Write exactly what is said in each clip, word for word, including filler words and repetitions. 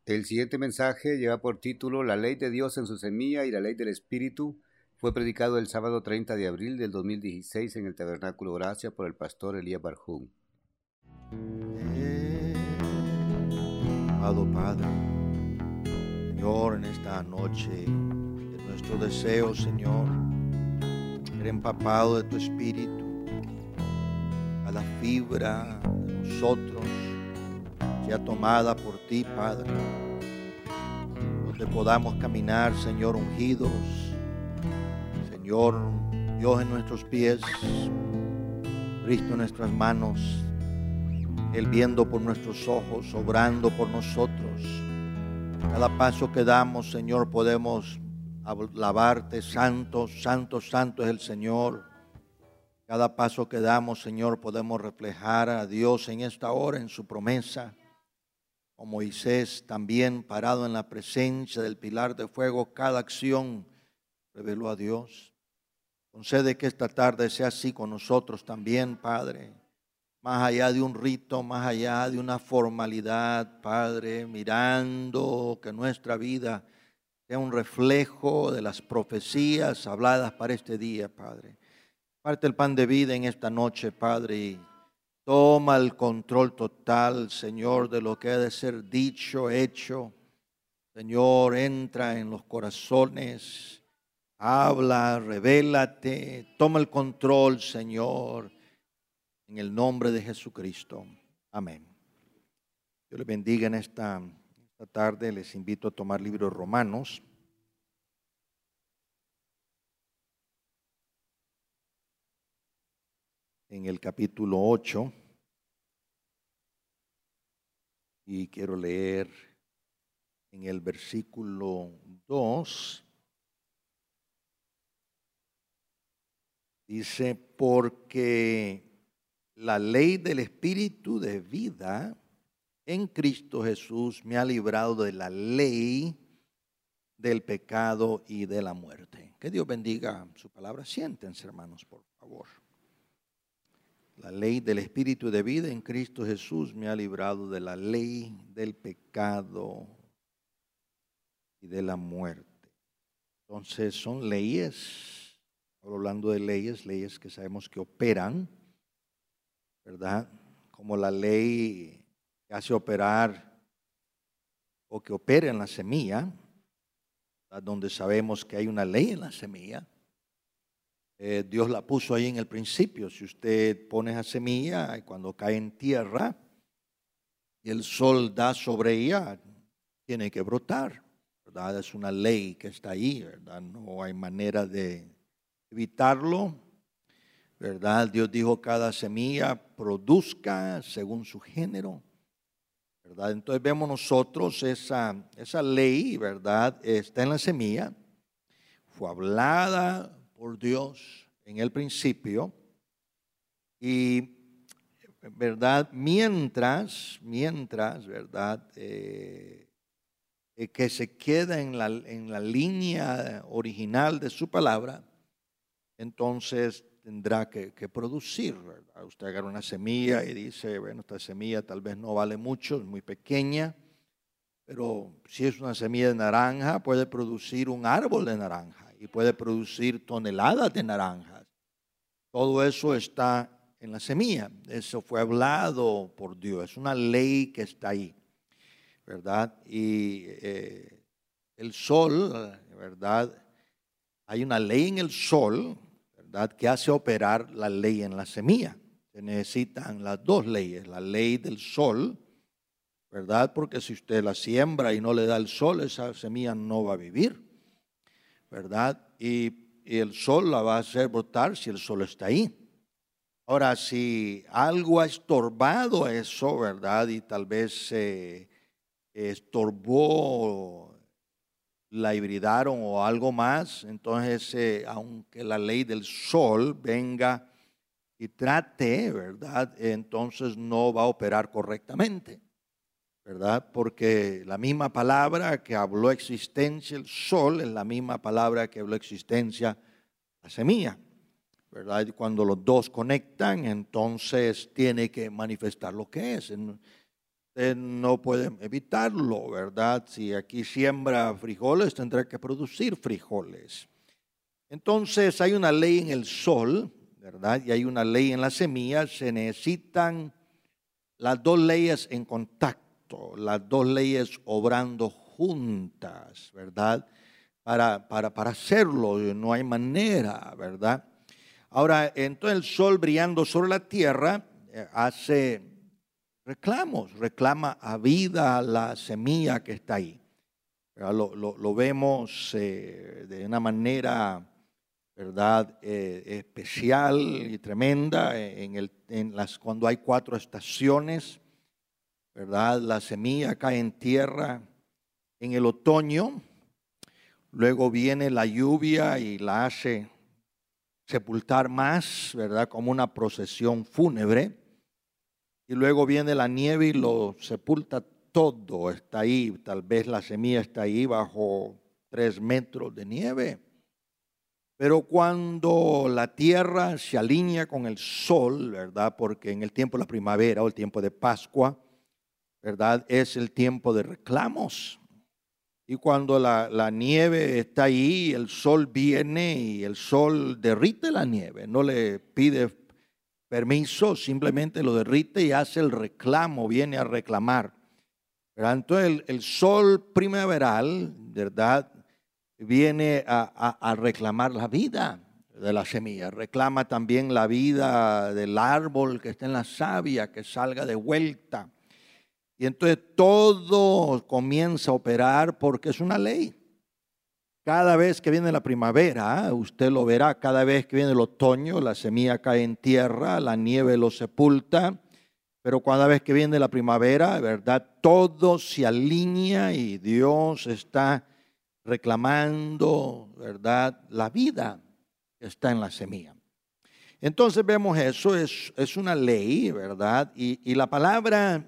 El siguiente mensaje lleva por título La ley de Dios en su semilla y la ley del Espíritu. Fue predicado el sábado treinta de abril del dos mil dieciséis en el Tabernáculo Gracia por el pastor Elías Barjún. Amado Padre, Señor, en esta noche es nuestro deseo, Señor, ser empapado de tu Espíritu. Cada fibra de nosotros sea tomada por ti, Padre, donde podamos caminar, Señor, ungidos, Señor, Dios en nuestros pies, Cristo en nuestras manos, Él viendo por nuestros ojos, obrando por nosotros. Cada paso que damos, Señor, podemos alabarte. Santo, santo, santo es el Señor. Cada paso que damos, Señor, podemos reflejar a Dios en esta hora, en su promesa. O Moisés también parado en la presencia del pilar de fuego, cada acción reveló a Dios. Concede que esta tarde sea así con nosotros también, Padre. Más allá de un rito, más allá de una formalidad, Padre, mirando que nuestra vida sea un reflejo de las profecías habladas para este día, Padre. Parte el pan de vida en esta noche, Padre, y toma el control total, Señor, de lo que ha de ser dicho, hecho. Señor, entra en los corazones, habla, revélate, toma el control, Señor. En el nombre de Jesucristo. Amén. Dios les bendiga en esta, esta tarde. Les invito a tomar libro de Romanos. En el capítulo ocho. Y quiero leer en el versículo dos. Dice, porque la ley del Espíritu de vida en Cristo Jesús me ha librado de la ley del pecado y de la muerte. Que Dios bendiga su palabra. Siéntense, hermanos, por favor. La ley del Espíritu de vida en Cristo Jesús me ha librado de la ley del pecado y de la muerte. Entonces son leyes, hablando de leyes, leyes que sabemos que operan, ¿verdad? Como la ley que hace operar o que opera en la semilla, ¿verdad? Donde sabemos que hay una ley en la semilla. Eh, Dios la puso ahí en el principio. Si usted pone esa semilla y cuando cae en tierra y el sol da sobre ella, tiene que brotar, ¿verdad? Es una ley que está ahí, ¿verdad? No hay manera de evitarlo, ¿verdad? Dios dijo cada semilla produzca según su género, ¿verdad? Entonces vemos nosotros esa, esa ley, ¿verdad? Está en la semilla, fue hablada por Dios en el principio y, ¿verdad? Mientras, mientras, ¿verdad? Eh, eh, que se queda en la, en la línea original de su palabra, entonces tendrá que, que producir, ¿verdad? Usted agarra una semilla y dice, bueno, esta semilla tal vez no vale mucho, es muy pequeña, pero si es una semilla de naranja, puede producir un árbol de naranja y puede producir toneladas de naranjas. Todo eso está en la semilla. Eso fue hablado por Dios. Es una ley que está ahí, ¿verdad? Y eh, el sol, ¿verdad? Hay una ley en el sol, ¿verdad? Que hace operar la ley en la semilla. Se necesitan las dos leyes, la ley del sol, ¿verdad? Porque si usted la siembra y no le da el sol, esa semilla no va a vivir, ¿verdad? Y, y el sol la va a hacer brotar si el sol está ahí. Ahora, si algo ha estorbado eso, ¿verdad? Y tal vez eh, estorbó, la hibridaron o algo más, entonces eh, aunque la ley del sol venga y trate, ¿verdad? Entonces no va a operar correctamente, ¿verdad? Porque la misma palabra que habló existencia el sol es la misma palabra que habló existencia la semilla, ¿verdad? Y cuando los dos conectan, entonces tiene que manifestar lo que es. Usted no puede evitarlo, ¿verdad? Si aquí siembra frijoles, tendrá que producir frijoles. Entonces hay una ley en el sol, ¿verdad? Y hay una ley en la semilla. Se necesitan las dos leyes en contacto, las dos leyes obrando juntas, ¿verdad? Para, para, para hacerlo, no hay manera, ¿verdad? Ahora, entonces el sol brillando sobre la tierra eh, hace reclamos, reclama a vida la semilla que está ahí. Lo, lo, lo vemos eh, de una manera, ¿verdad? Eh, especial y tremenda en el, en las, cuando hay cuatro estaciones, ¿verdad? La semilla cae en tierra en el otoño, luego viene la lluvia y la hace sepultar más, ¿verdad? Como una procesión fúnebre. Y luego viene la nieve y lo sepulta todo, está ahí, tal vez la semilla está ahí bajo tres metros de nieve. Pero cuando la tierra se alinea con el sol, ¿verdad? Porque en el tiempo de la primavera o el tiempo de Pascua, ¿verdad? Es el tiempo de reclamos. Y cuando la, la nieve está ahí, el sol viene y el sol derrite la nieve, no le pide permiso, simplemente lo derrite y hace el reclamo, viene a reclamar. ¿Verdad? Entonces el, el sol primaveral, ¿verdad? Viene a, a, a reclamar la vida de la semilla, reclama también la vida del árbol que está en la savia, que salga de vuelta. Y entonces todo comienza a operar porque es una ley. Cada vez que viene la primavera, usted lo verá, cada vez que viene el otoño, la semilla cae en tierra, la nieve lo sepulta, pero cada vez que viene la primavera, ¿verdad? Todo se alinea y Dios está reclamando, ¿verdad? La vida que está en la semilla. Entonces vemos eso, es, es una ley, ¿verdad? Y, y la palabra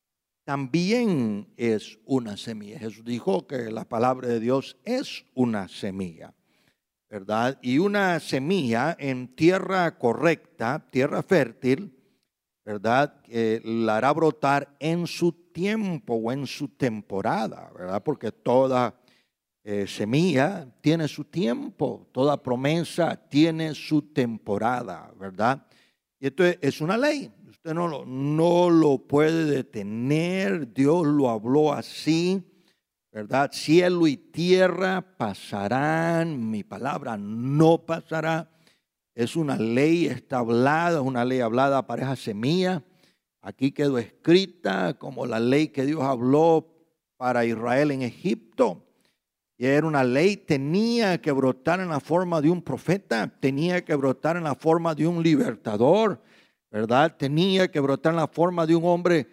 también es una semilla. Jesús dijo que la palabra de Dios es una semilla, ¿verdad? Y una semilla en tierra correcta, tierra fértil, ¿verdad? Eh, la hará brotar en su tiempo o en su temporada, ¿verdad? Porque toda eh, semilla tiene su tiempo, toda promesa tiene su temporada, ¿verdad? Y esto es, es una ley. Usted no lo, no lo puede detener, Dios lo habló así, ¿verdad? Cielo y tierra pasarán, mi palabra no pasará. Es una ley hablada, es una ley hablada para esa semilla. Aquí quedó escrita como la ley que Dios habló para Israel en Egipto. Y era una ley, tenía que brotar en la forma de un profeta, tenía que brotar en la forma de un libertador, ¿verdad? Tenía que brotar en la forma de un hombre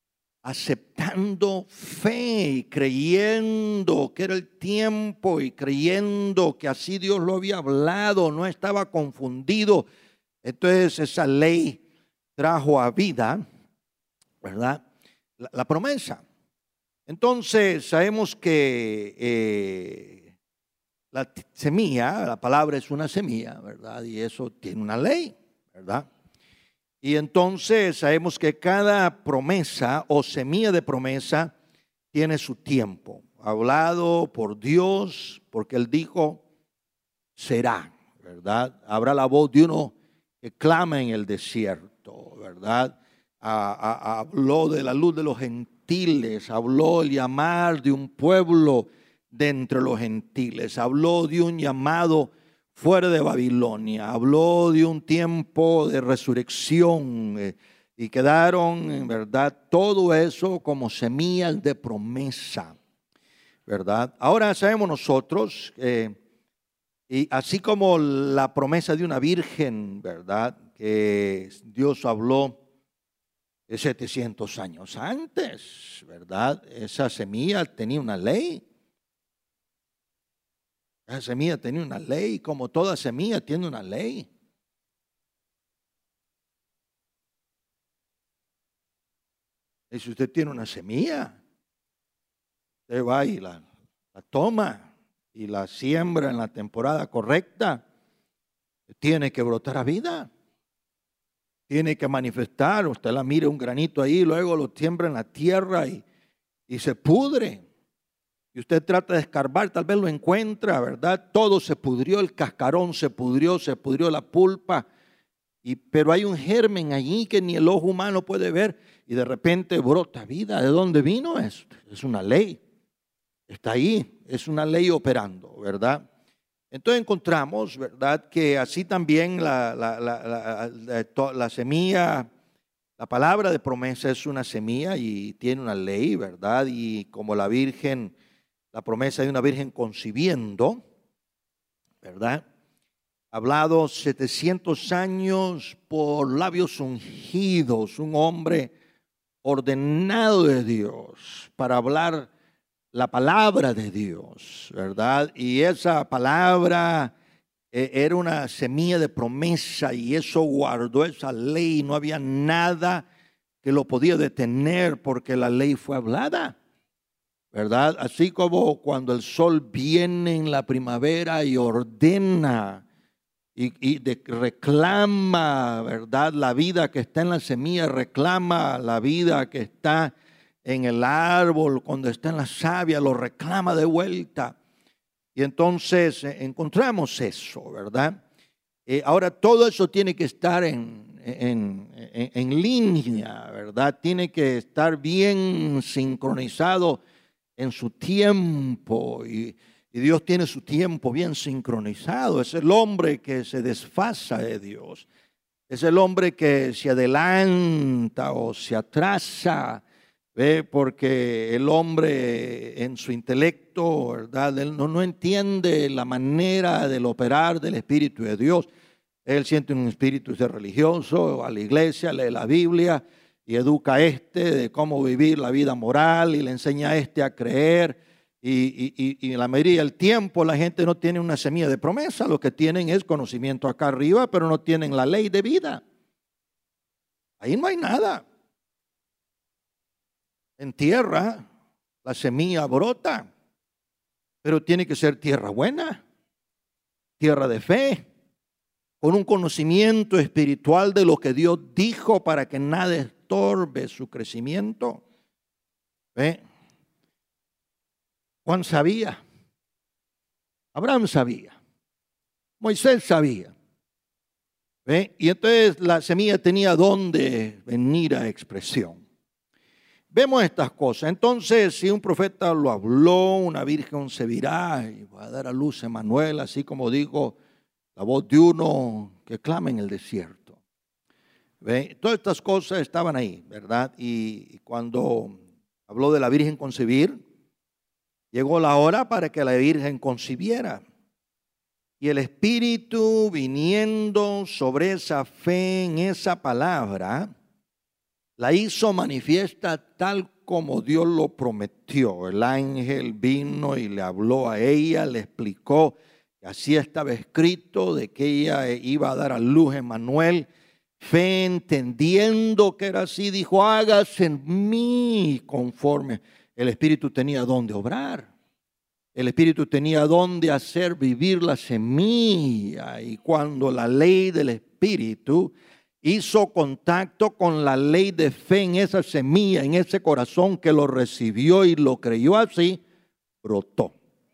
aceptando fe y creyendo que era el tiempo y creyendo que así Dios lo había hablado, no estaba confundido. Entonces esa ley trajo a vida, ¿verdad? La, la promesa. Entonces sabemos que eh, la semilla, la palabra es una semilla, ¿verdad? Y eso tiene una ley, ¿verdad? Y entonces sabemos que cada promesa o semilla de promesa tiene su tiempo, hablado por Dios, porque Él dijo, será, ¿verdad? Habrá la voz de uno que clama en el desierto, ¿verdad? A, a, habló de la luz de los gentiles, habló el llamar de un pueblo de entre los gentiles, habló de un llamado fuera de Babilonia, habló de un tiempo de resurrección eh, y quedaron en verdad todo eso como semillas de promesa, ¿verdad? Ahora sabemos nosotros, eh, y así como la promesa de una virgen, ¿verdad? Que Dios habló setecientos años antes, ¿verdad? Esa semilla tenía una ley. Esa semilla tenía una ley, como toda semilla tiene una ley. Y si usted tiene una semilla, usted va y la, la toma y la siembra en la temporada correcta, tiene que brotar a vida. tiene que manifestar. Usted la mire un granito ahí, luego lo siembra en la tierra y, y se pudre. Y usted trata de escarbar, tal vez lo encuentra, ¿verdad? Todo se pudrió, el cascarón se pudrió, se pudrió la pulpa. Y, pero hay un germen allí que ni el ojo humano puede ver y de repente brota vida. ¿De dónde vino esto? Es una ley. Está ahí, es una ley operando, ¿verdad? Entonces encontramos, ¿verdad?, que así también la, la, la, la, la, la semilla, la palabra de promesa es una semilla y tiene una ley, ¿verdad? Y como la virgen, la promesa de una virgen concibiendo, ¿verdad? Hablado setecientos años por labios ungidos, un hombre ordenado de Dios para hablar la palabra de Dios, ¿verdad? Y esa palabra eh, era una semilla de promesa y eso guardó esa ley. No había nada que lo podía detener porque la ley fue hablada, ¿verdad? Así como cuando el sol viene en la primavera y ordena y, y de, reclama, ¿verdad? La vida que está en la semilla, reclama la vida que está en el árbol, cuando está en la savia, lo reclama de vuelta. Y entonces eh, encontramos eso, ¿verdad? Eh, ahora todo eso tiene que estar en, en, en, en línea, ¿verdad? Tiene que estar bien sincronizado en su tiempo. Y, y Dios tiene su tiempo bien sincronizado. Es el hombre que se desfasa de Dios. Es el hombre que se adelanta o se atrasa. ¿Ve? Porque el hombre en su intelecto, ¿verdad? Él no, no entiende la manera del operar del Espíritu de Dios. Él siente un espíritu de religioso, va a la iglesia, lee la Biblia y educa a este de cómo vivir la vida moral y le enseña a este a creer. Y, y, y, y la mayoría del tiempo la gente no tiene una semilla de promesa, lo que tienen es conocimiento acá arriba, pero no tienen la ley de vida. Ahí no hay nada. En tierra, la semilla brota, pero tiene que ser tierra buena, tierra de fe, con un conocimiento espiritual de lo que Dios dijo para que nada estorbe su crecimiento. ¿Ve? Juan sabía, Abraham sabía, Moisés sabía. ¿Ve? Y entonces la semilla tenía dónde venir a expresión. Vemos estas cosas. Entonces, si un profeta lo habló, una virgen se virá y va a dar a luz a Emanuel, así como dijo la voz de uno que clama en el desierto. ¿Ve? Todas estas cosas estaban ahí, ¿verdad? Y cuando habló de la virgen concebir, llegó la hora para que la virgen concibiera. Y el Espíritu viniendo sobre esa fe, en esa palabra, la hizo manifiesta tal como Dios lo prometió. El ángel vino y le habló a ella, le explicó que así estaba escrito de que ella iba a dar a luz a Emanuel. Fe, entendiendo que era así, dijo, hágase en mí conforme. El Espíritu tenía dónde obrar. El Espíritu tenía dónde hacer vivir la semilla. Y cuando la ley del Espíritu hizo contacto con la ley de fe en esa semilla, en ese corazón que lo recibió y lo creyó así, brotó.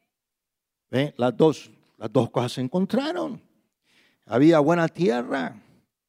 ¿Ve? Las dos, las dos cosas se encontraron. Había buena tierra.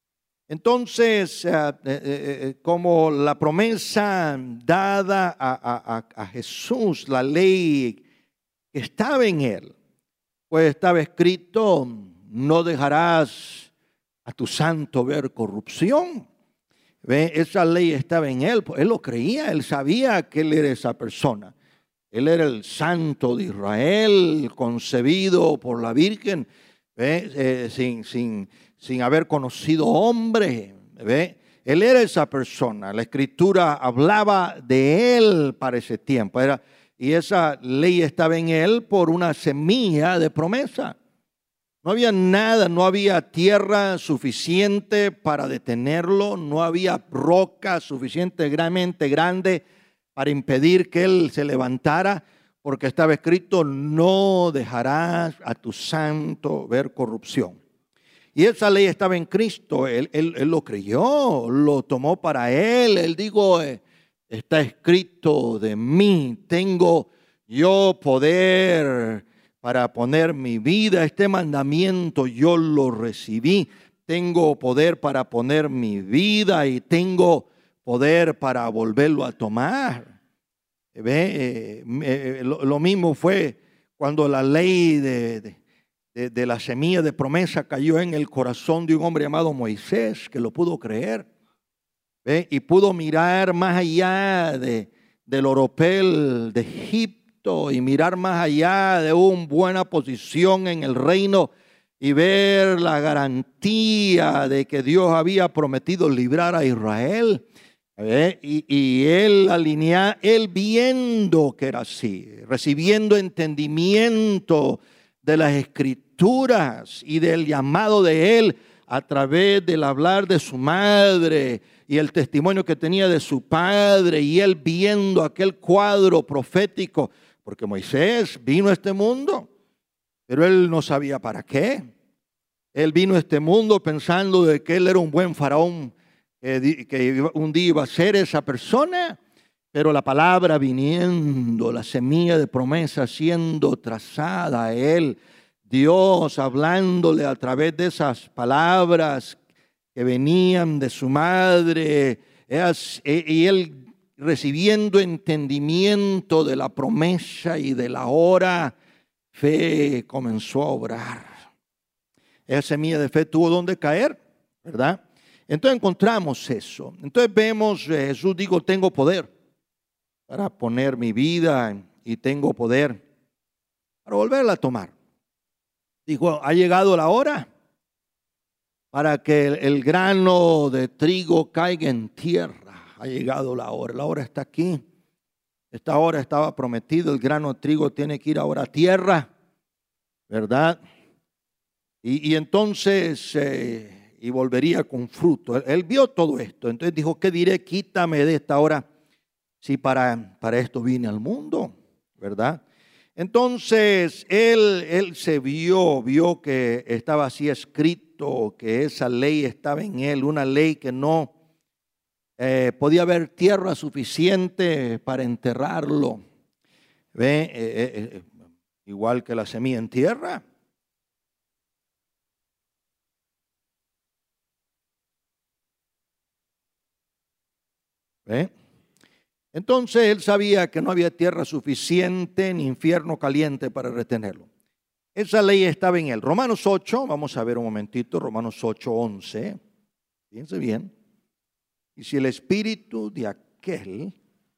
Entonces, eh, eh, eh, como la promesa dada a, a, a Jesús, la ley que estaba en él, pues estaba escrito, no dejarás a tu santo ver corrupción. ¿Ve? Esa ley estaba en él, él lo creía, él sabía que él era esa persona. Él era el santo de Israel, concebido por la Virgen, ¿ve? Eh, sin, sin, sin haber conocido hombre. ¿Ve? Él era esa persona, la Escritura hablaba de él para ese tiempo. Era, y esa ley estaba en él por una semilla de promesa. No había nada, no había tierra suficiente para detenerlo, no había roca suficientemente grande para impedir que él se levantara, porque estaba escrito, no dejarás a tu santo ver corrupción. Y esa ley estaba en Cristo. Él, él, él lo creyó, lo tomó para él. Él dijo, eh, está escrito de mí. Tengo yo poder para poner mi vida. Este mandamiento yo lo recibí. Tengo poder para poner mi vida y tengo poder para volverlo a tomar. ¿Ve? Eh, eh, lo, lo mismo fue cuando la ley de... de De, de la semilla de promesa cayó en el corazón de un hombre llamado Moisés, que lo pudo creer. ¿Ve? Y pudo mirar más allá de, del oropel de Egipto y mirar más allá de una buena posición en el reino y ver la garantía de que Dios había prometido librar a Israel. ¿Ve? Y, y él alinea, él viendo que era así, recibiendo entendimiento de las escrituras y del llamado de él a través del hablar de su madre y el testimonio que tenía de su padre, y él viendo aquel cuadro profético, porque Moisés vino a este mundo, pero él no sabía para qué. Él vino a este mundo pensando de que él era un buen faraón, que, que un día iba a ser esa persona. Pero la palabra viniendo, la semilla de promesa siendo trazada a él, Dios hablándole a través de esas palabras que venían de su madre, y él recibiendo entendimiento de la promesa y de la hora, fe comenzó a obrar. Esa semilla de fe tuvo donde caer, ¿verdad? Entonces encontramos eso. Entonces vemos, Jesús dijo, tengo poder para poner mi vida y tengo poder para volverla a tomar. Dijo, ha llegado la hora para que el, el grano de trigo caiga en tierra. Ha llegado la hora, la hora está aquí. Esta hora estaba prometido, el grano de trigo tiene que ir ahora a tierra, ¿verdad? Y, y entonces, eh, y volvería con fruto. Él, él vio todo esto, entonces dijo, ¿qué diré? Quítame de esta hora. Si para, para esto vine al mundo, ¿verdad? Entonces, él, él se vio, vio que estaba así escrito, que esa ley estaba en él, una ley que no eh, podía haber tierra suficiente para enterrarlo. ¿Ve? Eh, eh, eh, igual que la semilla en tierra. ¿Ve? Entonces él sabía que no había tierra suficiente ni infierno caliente para retenerlo. Esa ley estaba en él. Romanos ocho, vamos a ver un momentito, Romanos ocho, once. Fíjense bien. Y si el espíritu de aquel,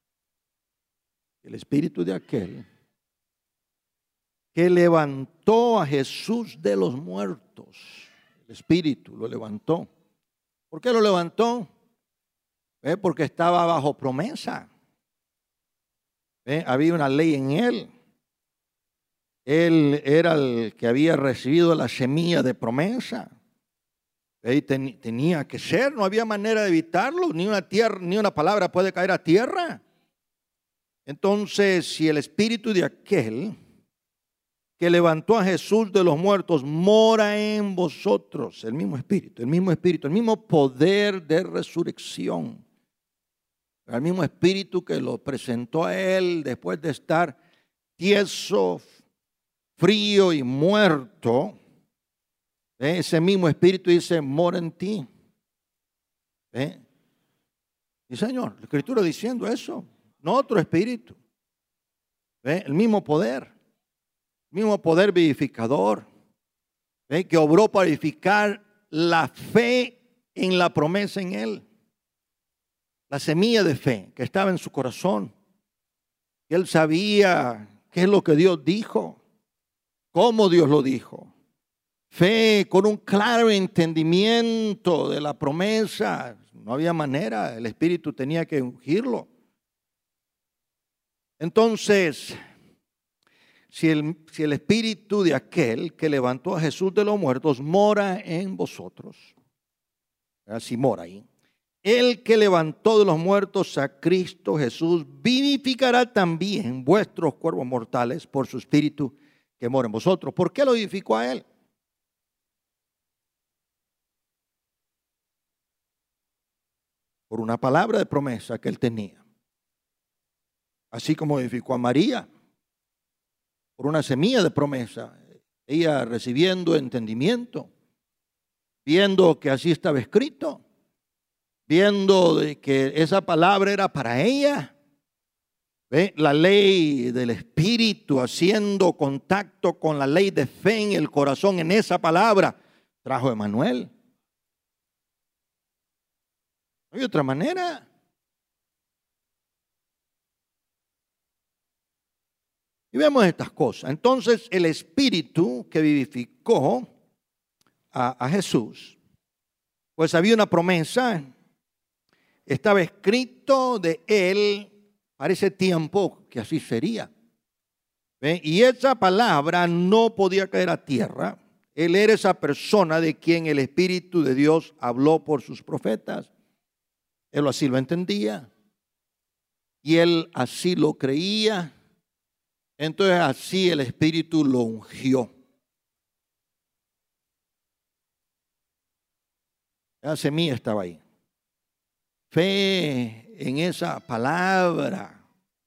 el espíritu de aquel que levantó a Jesús de los muertos, el espíritu lo levantó. ¿Por qué lo levantó? ¿Eh? Porque estaba bajo promesa. ¿Eh? Había una ley en él. Él era el que había recibido la semilla de promesa. ¿Eh? Ten, tenía que ser, no había manera de evitarlo. Ni una tierra, ni una palabra puede caer a tierra. Entonces, si el espíritu de aquel que levantó a Jesús de los muertos mora en vosotros, el mismo espíritu, el mismo espíritu, el mismo poder de resurrección, el mismo espíritu que lo presentó a él después de estar tieso, frío y muerto, ¿eh? Ese mismo espíritu dice, mora en ti. ¿Eh? Y Señor, la Escritura diciendo eso, no otro espíritu. ¿Eh? El mismo poder, el mismo poder vivificador, ¿eh? Que obró para vivificar la fe en la promesa en él. La semilla de fe que estaba en su corazón. Él sabía qué es lo que Dios dijo, cómo Dios lo dijo. Fe con un claro entendimiento de la promesa. No había manera, el Espíritu tenía que ungirlo. Entonces, si el, si el Espíritu de aquel que levantó a Jesús de los muertos mora en vosotros, así mora ahí. El que levantó de los muertos a Cristo Jesús vivificará también vuestros cuerpos mortales por su Espíritu que mora en vosotros. ¿Por qué lo vivificó a él? por una palabra de promesa que él tenía. Así como edificó a María por una semilla de promesa, ella recibiendo entendimiento, viendo que así estaba escrito, viendo de que esa palabra era para ella. ¿Ve? La ley del Espíritu haciendo contacto con la ley de fe en el corazón, en esa palabra, trajo a Emanuel. No hay otra manera. Y vemos estas cosas. Entonces el Espíritu que vivificó a, a Jesús, pues había una promesa, estaba escrito de él para ese tiempo que así sería. ¿Ve? Y esa palabra no podía caer a tierra. Él era esa persona de quien el Espíritu de Dios habló por sus profetas. Él así lo entendía. Y él así lo creía. Entonces así el Espíritu lo ungió. La semilla estaba ahí. Fe en esa palabra,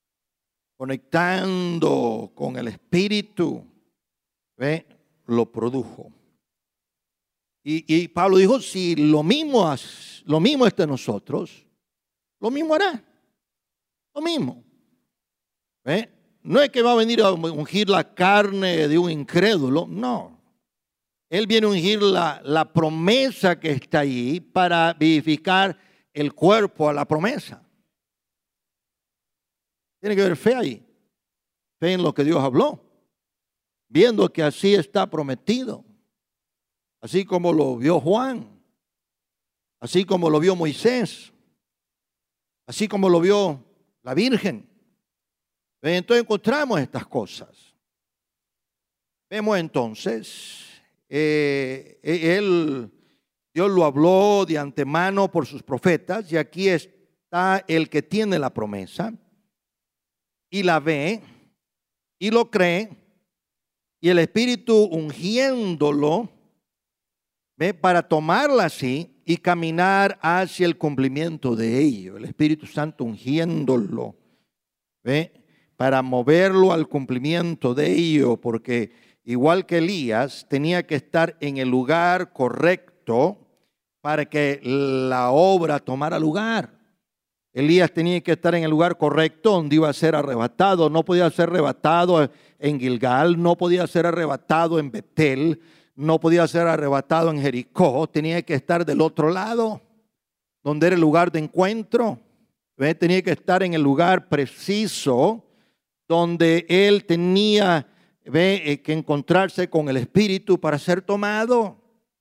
conectando con el Espíritu, ¿ve? Lo produjo. Y, y Pablo dijo, si lo mismo, lo mismo está en nosotros, lo mismo hará. Lo mismo. ¿Ve? No es que va a venir a ungir la carne de un incrédulo, no. Él viene a ungir la, la promesa que está allí para vivificar el cuerpo a la promesa. Tiene que haber fe ahí. Fe en lo que Dios habló. Viendo que así está prometido. Así como lo vio Juan. Así como lo vio Moisés. Así como lo vio la Virgen. Entonces encontramos estas cosas. Vemos entonces, eh, él, Dios lo habló de antemano por sus profetas, y aquí está el que tiene la promesa, y la ve, y lo cree, y el Espíritu ungiéndolo, ¿ve? Para tomarla así y caminar hacia el cumplimiento de ello. El Espíritu Santo ungiéndolo, ¿ve? Para moverlo al cumplimiento de ello, porque igual que Elías, tenía que estar en el lugar correcto para que la obra tomara lugar. Elías tenía que estar en el lugar correcto donde iba a ser arrebatado. No podía ser arrebatado en Gilgal, no podía ser arrebatado en Betel, no podía ser arrebatado en Jericó. Tenía que estar del otro lado, donde era el lugar de encuentro. ¿Ve? Tenía que estar en el lugar preciso donde él tenía ve, que encontrarse con el Espíritu para ser tomado.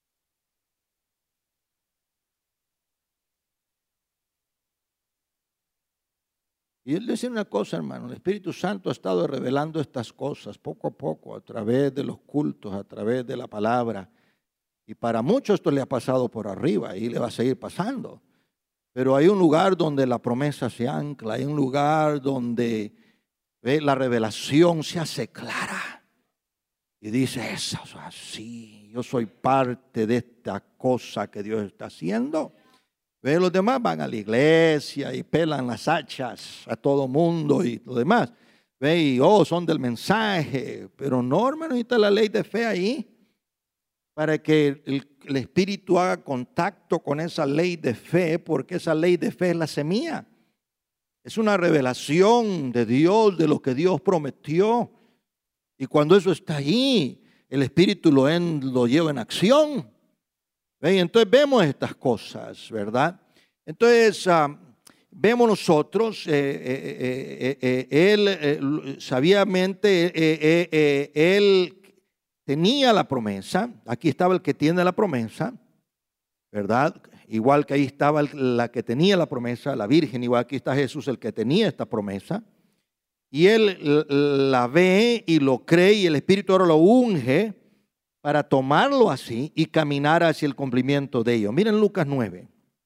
Y él decía una cosa, hermano, el Espíritu Santo ha estado revelando estas cosas poco a poco, a través de los cultos, a través de la palabra. Y para muchos esto le ha pasado por arriba y le va a seguir pasando. Pero hay un lugar donde la promesa se ancla, hay un lugar donde ve, la revelación se hace clara. Y dice, eso es así, yo soy parte de esta cosa que Dios está haciendo. Ve, los demás van a la iglesia y pelan las hachas a todo mundo y lo demás. Ve, y oh, son del mensaje. Pero no, hermano, está la ley de fe ahí para que el, el Espíritu haga contacto con esa ley de fe, porque esa ley de fe es la semilla. Es una revelación de Dios, de lo que Dios prometió. Y cuando eso está ahí, el Espíritu lo, en, lo lleva en acción. ¿Ve? Entonces vemos estas cosas, ¿verdad? Entonces uh, vemos nosotros, eh, eh, eh, eh, él eh, sabiamente, eh, eh, eh, él tenía la promesa. Aquí estaba el que tiene la promesa, ¿verdad? Igual que ahí estaba la que tenía la promesa, la Virgen, igual aquí está Jesús, el que tenía esta promesa. Y él la ve y lo cree, y el Espíritu ahora lo unge para tomarlo así y caminar hacia el cumplimiento de ello. Miren Lucas nueve.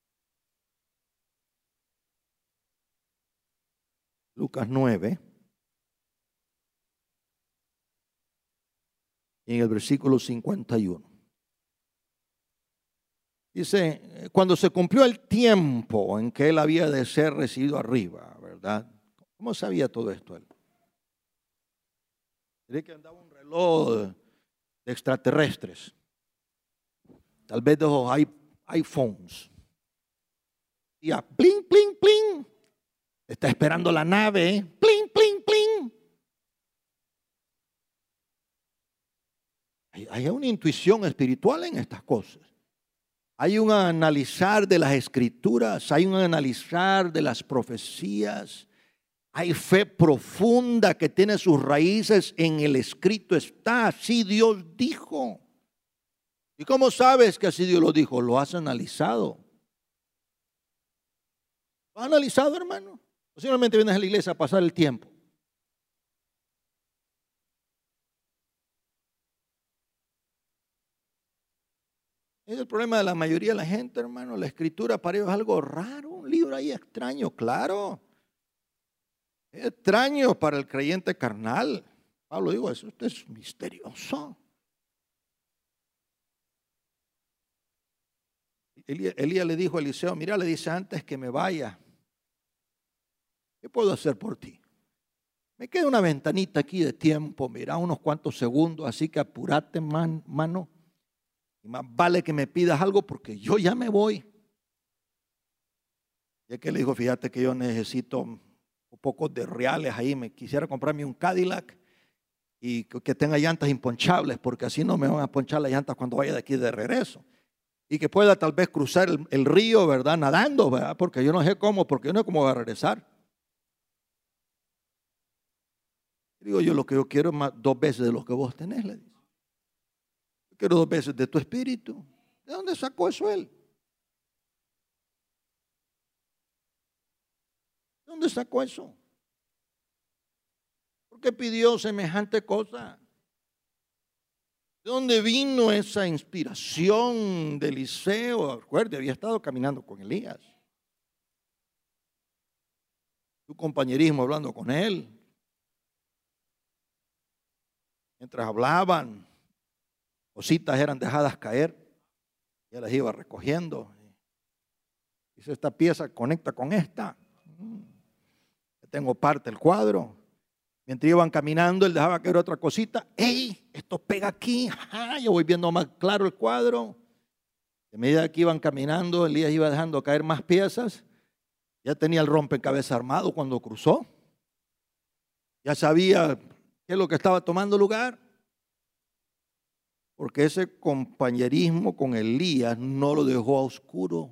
Lucas nueve. En el versículo cincuenta y uno. Dice, cuando se cumplió el tiempo en que él había de ser recibido arriba, ¿verdad? ¿Cómo sabía todo esto él? Diría que andaba un reloj de extraterrestres, tal vez de los iPhones. Y a pling, pling, pling. Está esperando la nave, ¿eh? Pling, pling, pling. Hay, hay una intuición espiritual en estas cosas. Hay un analizar de las escrituras, hay un analizar de las profecías. Hay fe profunda que tiene sus raíces en el escrito. Está, así Dios dijo. ¿Y cómo sabes que así Dios lo dijo? Lo has analizado. ¿Lo has analizado, hermano? O simplemente vienes a la iglesia a pasar el tiempo. Es el problema de la mayoría de la gente, hermano. La escritura para ellos es algo raro, un libro ahí extraño, claro. Es extraño para el creyente carnal. Pablo digo, eso es misterioso. Elías le dijo a Eliseo, mira, le dice, antes que me vaya, ¿qué puedo hacer por ti? Me queda una ventanita aquí de tiempo, mira, unos cuantos segundos, así que apúrate, man, mano. Y más vale que me pidas algo porque yo ya me voy. Y es que le dijo, fíjate que yo necesito un poco de reales ahí, me quisiera comprarme un Cadillac y que tenga llantas imponchables, porque así no me van a ponchar las llantas cuando vaya de aquí de regreso. Y que pueda tal vez cruzar el, el río, ¿verdad? Nadando, ¿verdad? Porque yo no sé cómo, porque yo no sé cómo va a regresar. Digo yo, lo que yo quiero es más, dos veces de lo que vos tenés, le dice. Yo quiero dos veces de tu espíritu. ¿De dónde sacó eso él? ¿De dónde sacó eso? ¿Por qué pidió semejante cosa? ¿De dónde vino esa inspiración de Eliseo? Recuerde, había estado caminando con Elías. Su compañerismo hablando con él. Mientras hablaban, cositas eran dejadas caer. Ya las iba recogiendo. Dice, esta pieza conecta con esta. Tengo parte del cuadro. Mientras iban caminando, él dejaba caer otra cosita. ¡Ey! Esto pega aquí. ¡Ajá! Yo voy viendo más claro el cuadro. De medida que iban caminando, Elías iba dejando caer más piezas. Ya tenía el rompecabezas armado cuando cruzó. Ya sabía qué es lo que estaba tomando lugar. Porque ese compañerismo con Elías no lo dejó a oscuro.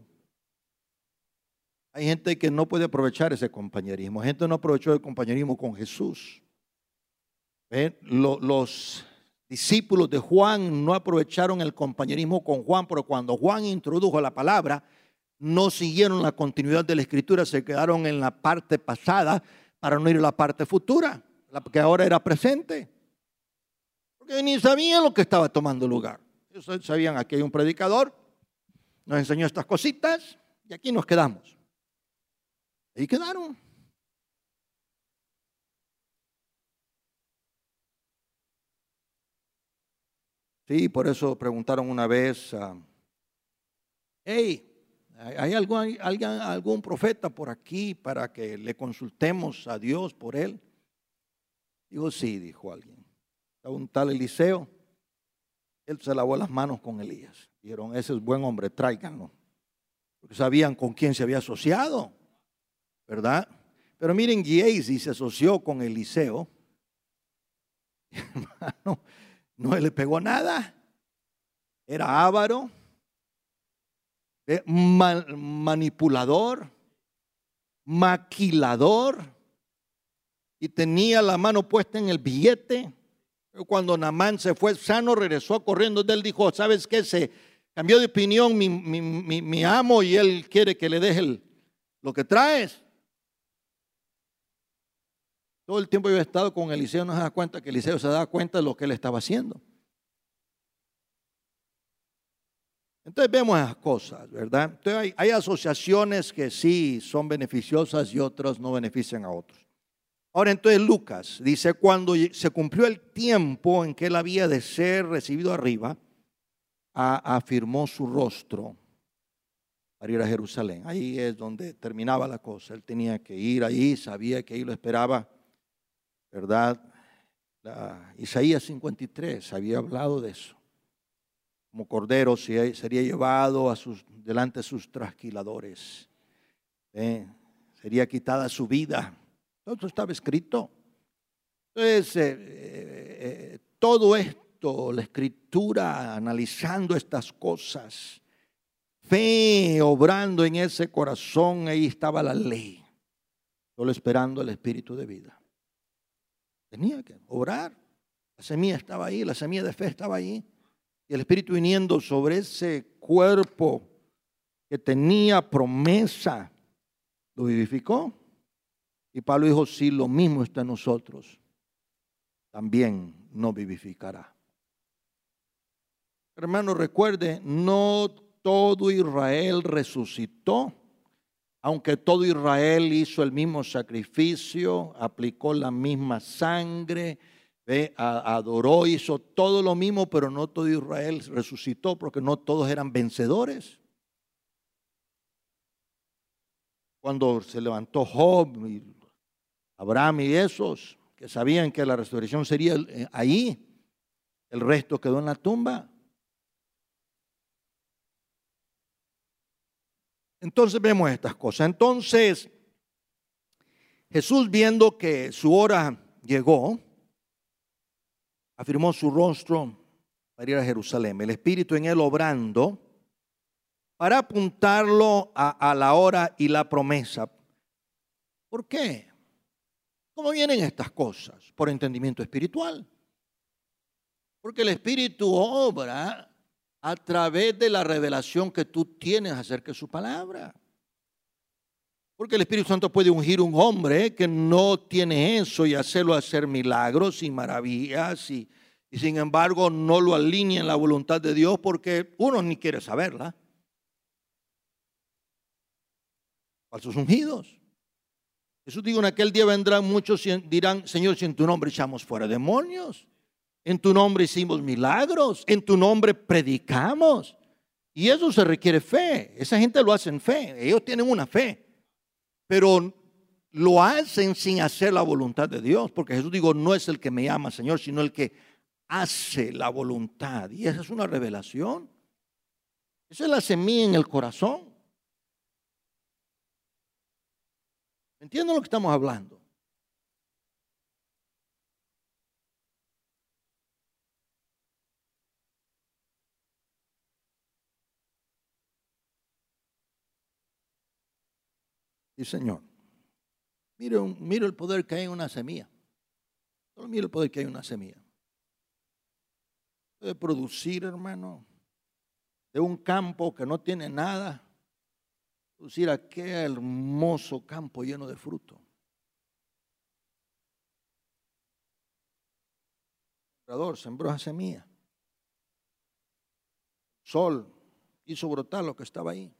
Hay gente que no puede aprovechar ese compañerismo. Hay gente que no aprovechó el compañerismo con Jesús. ¿Ven? Los discípulos de Juan no aprovecharon el compañerismo con Juan, pero cuando Juan introdujo la palabra, no siguieron la continuidad de la escritura, se quedaron en la parte pasada para no ir a la parte futura, la que ahora era presente. Porque ni sabían lo que estaba tomando lugar. Ellos sabían, aquí hay un predicador, nos enseñó estas cositas y aquí nos quedamos. Ahí quedaron. Sí, por eso preguntaron una vez, uh, hey, ¿hay algún, alguien, algún profeta por aquí para que le consultemos a Dios por él? Digo, sí, dijo alguien. Estaba un tal Eliseo, él se lavó las manos con Elías. Dijeron, ese es buen hombre, tráiganlo. Porque sabían con quién se había asociado, ¿verdad? Pero miren, Giesi se asoció con Eliseo. Hermano, no le pegó nada. Era avaro, eh, mal, manipulador, maquilador, y tenía la mano puesta en el billete. Cuando Naamán se fue sano, regresó corriendo de él, dijo, ¿sabes qué? Se cambió de opinión mi, mi, mi, mi amo y él quiere que le deje el, lo que traes. Todo el tiempo yo he estado con Eliseo, no se da cuenta que Eliseo se da cuenta de lo que él estaba haciendo. Entonces vemos esas cosas, ¿verdad? Entonces hay, hay asociaciones que sí son beneficiosas y otras no benefician a otros. Ahora entonces Lucas dice, cuando se cumplió el tiempo en que él había de ser recibido arriba, a, afirmó su rostro para ir a Jerusalén. Ahí es donde terminaba la cosa. Él tenía que ir ahí, sabía que ahí lo esperaba, ¿verdad? La, Isaías cincuenta y tres había hablado de eso. Como cordero sería llevado a sus, delante de sus trasquiladores. ¿Eh? Sería quitada su vida. Todo esto estaba escrito. Entonces, eh, eh, todo esto, la escritura, analizando estas cosas, fe obrando en ese corazón, ahí estaba la ley, solo esperando el espíritu de vida. Tenía que obrar. La semilla estaba ahí, la semilla de fe estaba ahí. Y el espíritu viniendo sobre ese cuerpo que tenía promesa, lo vivificó. Y Pablo dijo, si lo mismo está en nosotros, también nos vivificará. Hermano, recuerde, no todo Israel resucitó, aunque todo Israel hizo el mismo sacrificio, aplicó la misma sangre, ¿ve? Adoró, hizo todo lo mismo, pero no todo Israel resucitó porque no todos eran vencedores. Cuando se levantó Job y Abraham y esos que sabían que la resurrección sería ahí, el resto quedó en la tumba. Entonces vemos estas cosas. Entonces, Jesús, viendo que su hora llegó, afirmó su rostro para ir a Jerusalén. El Espíritu en él obrando para apuntarlo a, a la hora y la promesa. ¿Por qué? ¿Cómo vienen estas cosas? Por entendimiento espiritual. Porque el Espíritu obra a través de la revelación que tú tienes acerca de su palabra. Porque el Espíritu Santo puede ungir un hombre que no tiene eso y hacerlo hacer milagros y maravillas y, y sin embargo no lo alinea en la voluntad de Dios porque uno ni quiere saberla. Falsos ungidos. Jesús dijo, en aquel día vendrán muchos y dirán, Señor, si en tu nombre echamos fuera demonios, en tu nombre hicimos milagros, en tu nombre predicamos. Y eso se requiere fe. Esa gente lo hace en fe. Ellos tienen una fe. Pero lo hacen sin hacer la voluntad de Dios. Porque Jesús dijo, no es el que me llama Señor, sino el que hace la voluntad. Y esa es una revelación. Esa es la semilla en el corazón. ¿Entienden lo que estamos hablando? Sí, Señor. Mire, mire el poder que hay en una semilla. Solo mire el poder que hay en una semilla. Puede producir, hermano, de un campo que no tiene nada, producir aquel hermoso campo lleno de fruto. El sembrador sembró esa semilla. Sol hizo brotar lo que estaba ahí.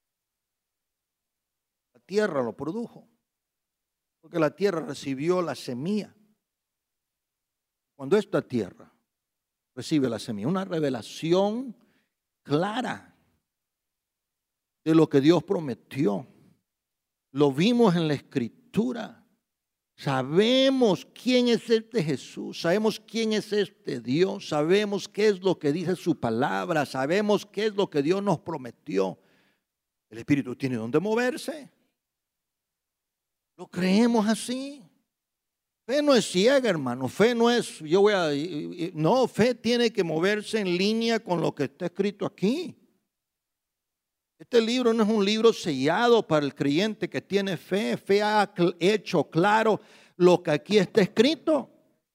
La tierra lo produjo, porque la tierra recibió la semilla. Cuando esta tierra recibe la semilla, una revelación clara de lo que Dios prometió. Lo vimos en la Escritura. Sabemos quién es este Jesús, sabemos quién es este Dios, sabemos qué es lo que dice su palabra, sabemos qué es lo que Dios nos prometió. El Espíritu tiene donde moverse. ¿Lo creemos así? Fe no es ciega, hermano. Fe no es, yo voy a, no, fe tiene que moverse en línea con lo que está escrito aquí. Este libro no es un libro sellado para el creyente que tiene fe. Fe ha hecho claro lo que aquí está escrito.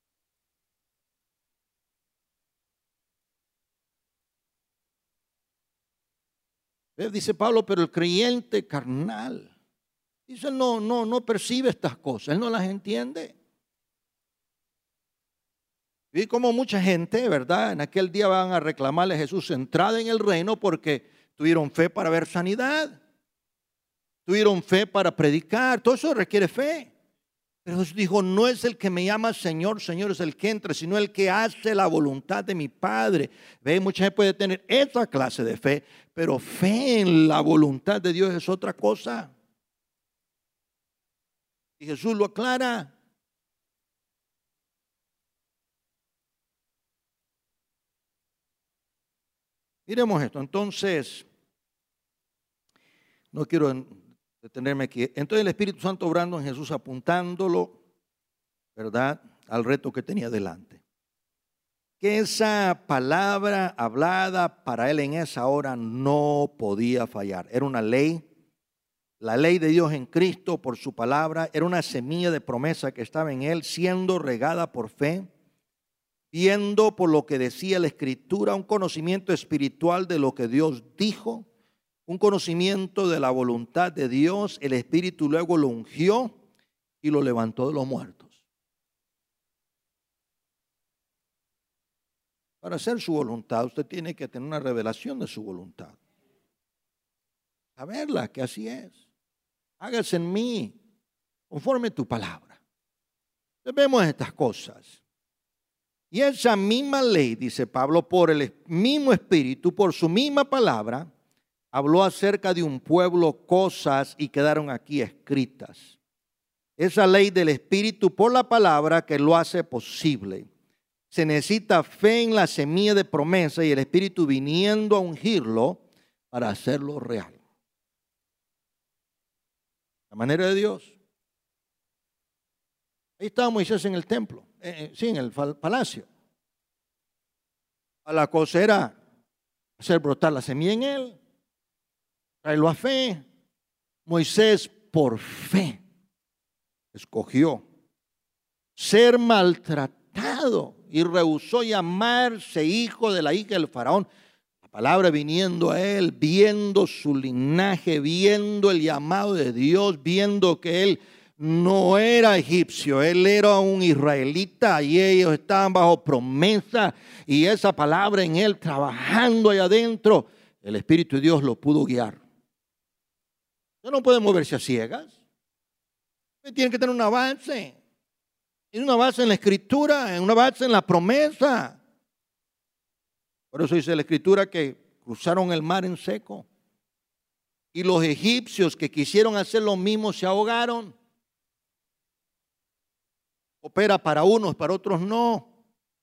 Dice Pablo, pero el creyente carnal, dice, no, no, no percibe estas cosas, él no las entiende. Y como mucha gente, ¿verdad? En aquel día van a reclamarle a Jesús entrada en el reino porque tuvieron fe para ver sanidad, tuvieron fe para predicar, todo eso requiere fe. Pero Jesús dijo, no es el que me llama Señor, Señor, es el que entra, sino el que hace la voluntad de mi Padre. Ve, mucha gente puede tener esa clase de fe, pero fe en la voluntad de Dios es otra cosa. Y Jesús lo aclara. Miremos esto. Entonces, no quiero detenerme aquí. Entonces el Espíritu Santo obrando en Jesús, apuntándolo, ¿verdad?, al reto que tenía delante. Que esa palabra hablada para él en esa hora no podía fallar. Era una ley. La ley de Dios en Cristo por su palabra era una semilla de promesa que estaba en él, siendo regada por fe, viendo por lo que decía la Escritura, un conocimiento espiritual de lo que Dios dijo, un conocimiento de la voluntad de Dios. El Espíritu luego lo ungió y lo levantó de los muertos. Para hacer su voluntad, usted tiene que tener una revelación de su voluntad. Saberla, que así es. Hágase en mí conforme tu palabra. Entonces vemos estas cosas. Y esa misma ley, dice Pablo, por el mismo Espíritu, por su misma palabra, habló acerca de un pueblo cosas y quedaron aquí escritas. Esa ley del Espíritu por la palabra que lo hace posible. Se necesita fe en la semilla de promesa y el Espíritu viniendo a ungirlo para hacerlo real. La manera de Dios. Ahí estaba Moisés en el templo, eh, sí, en el palacio. A la cosa era hacer brotar la semilla en él, traerlo a fe. Moisés por fe escogió ser maltratado y rehusó llamarse hijo de la hija del faraón. La palabra viniendo a él, viendo su linaje, viendo el llamado de Dios, viendo que él no era egipcio, él era un israelita y ellos estaban bajo promesa y esa palabra en él trabajando allá adentro, el Espíritu de Dios lo pudo guiar. Usted no puede moverse a ciegas. Usted tiene que tener una base. Tiene una base en la Escritura, una base en la promesa. Por eso dice la Escritura que cruzaron el mar en seco. Y los egipcios que quisieron hacer lo mismo se ahogaron. Opera para unos, para otros no.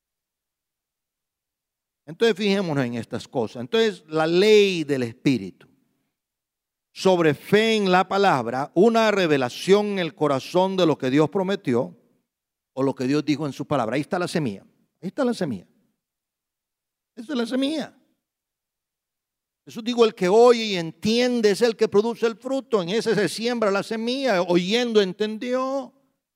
Entonces fijémonos en estas cosas. Entonces la ley del Espíritu sobre fe en la palabra, una revelación en el corazón de lo que Dios prometió o lo que Dios dijo en su palabra. Ahí está la semilla. Ahí está la semilla. Esa es la semilla. Jesús dijo, el que oye y entiende es el que produce el fruto. En ese se siembra la semilla. Oyendo entendió.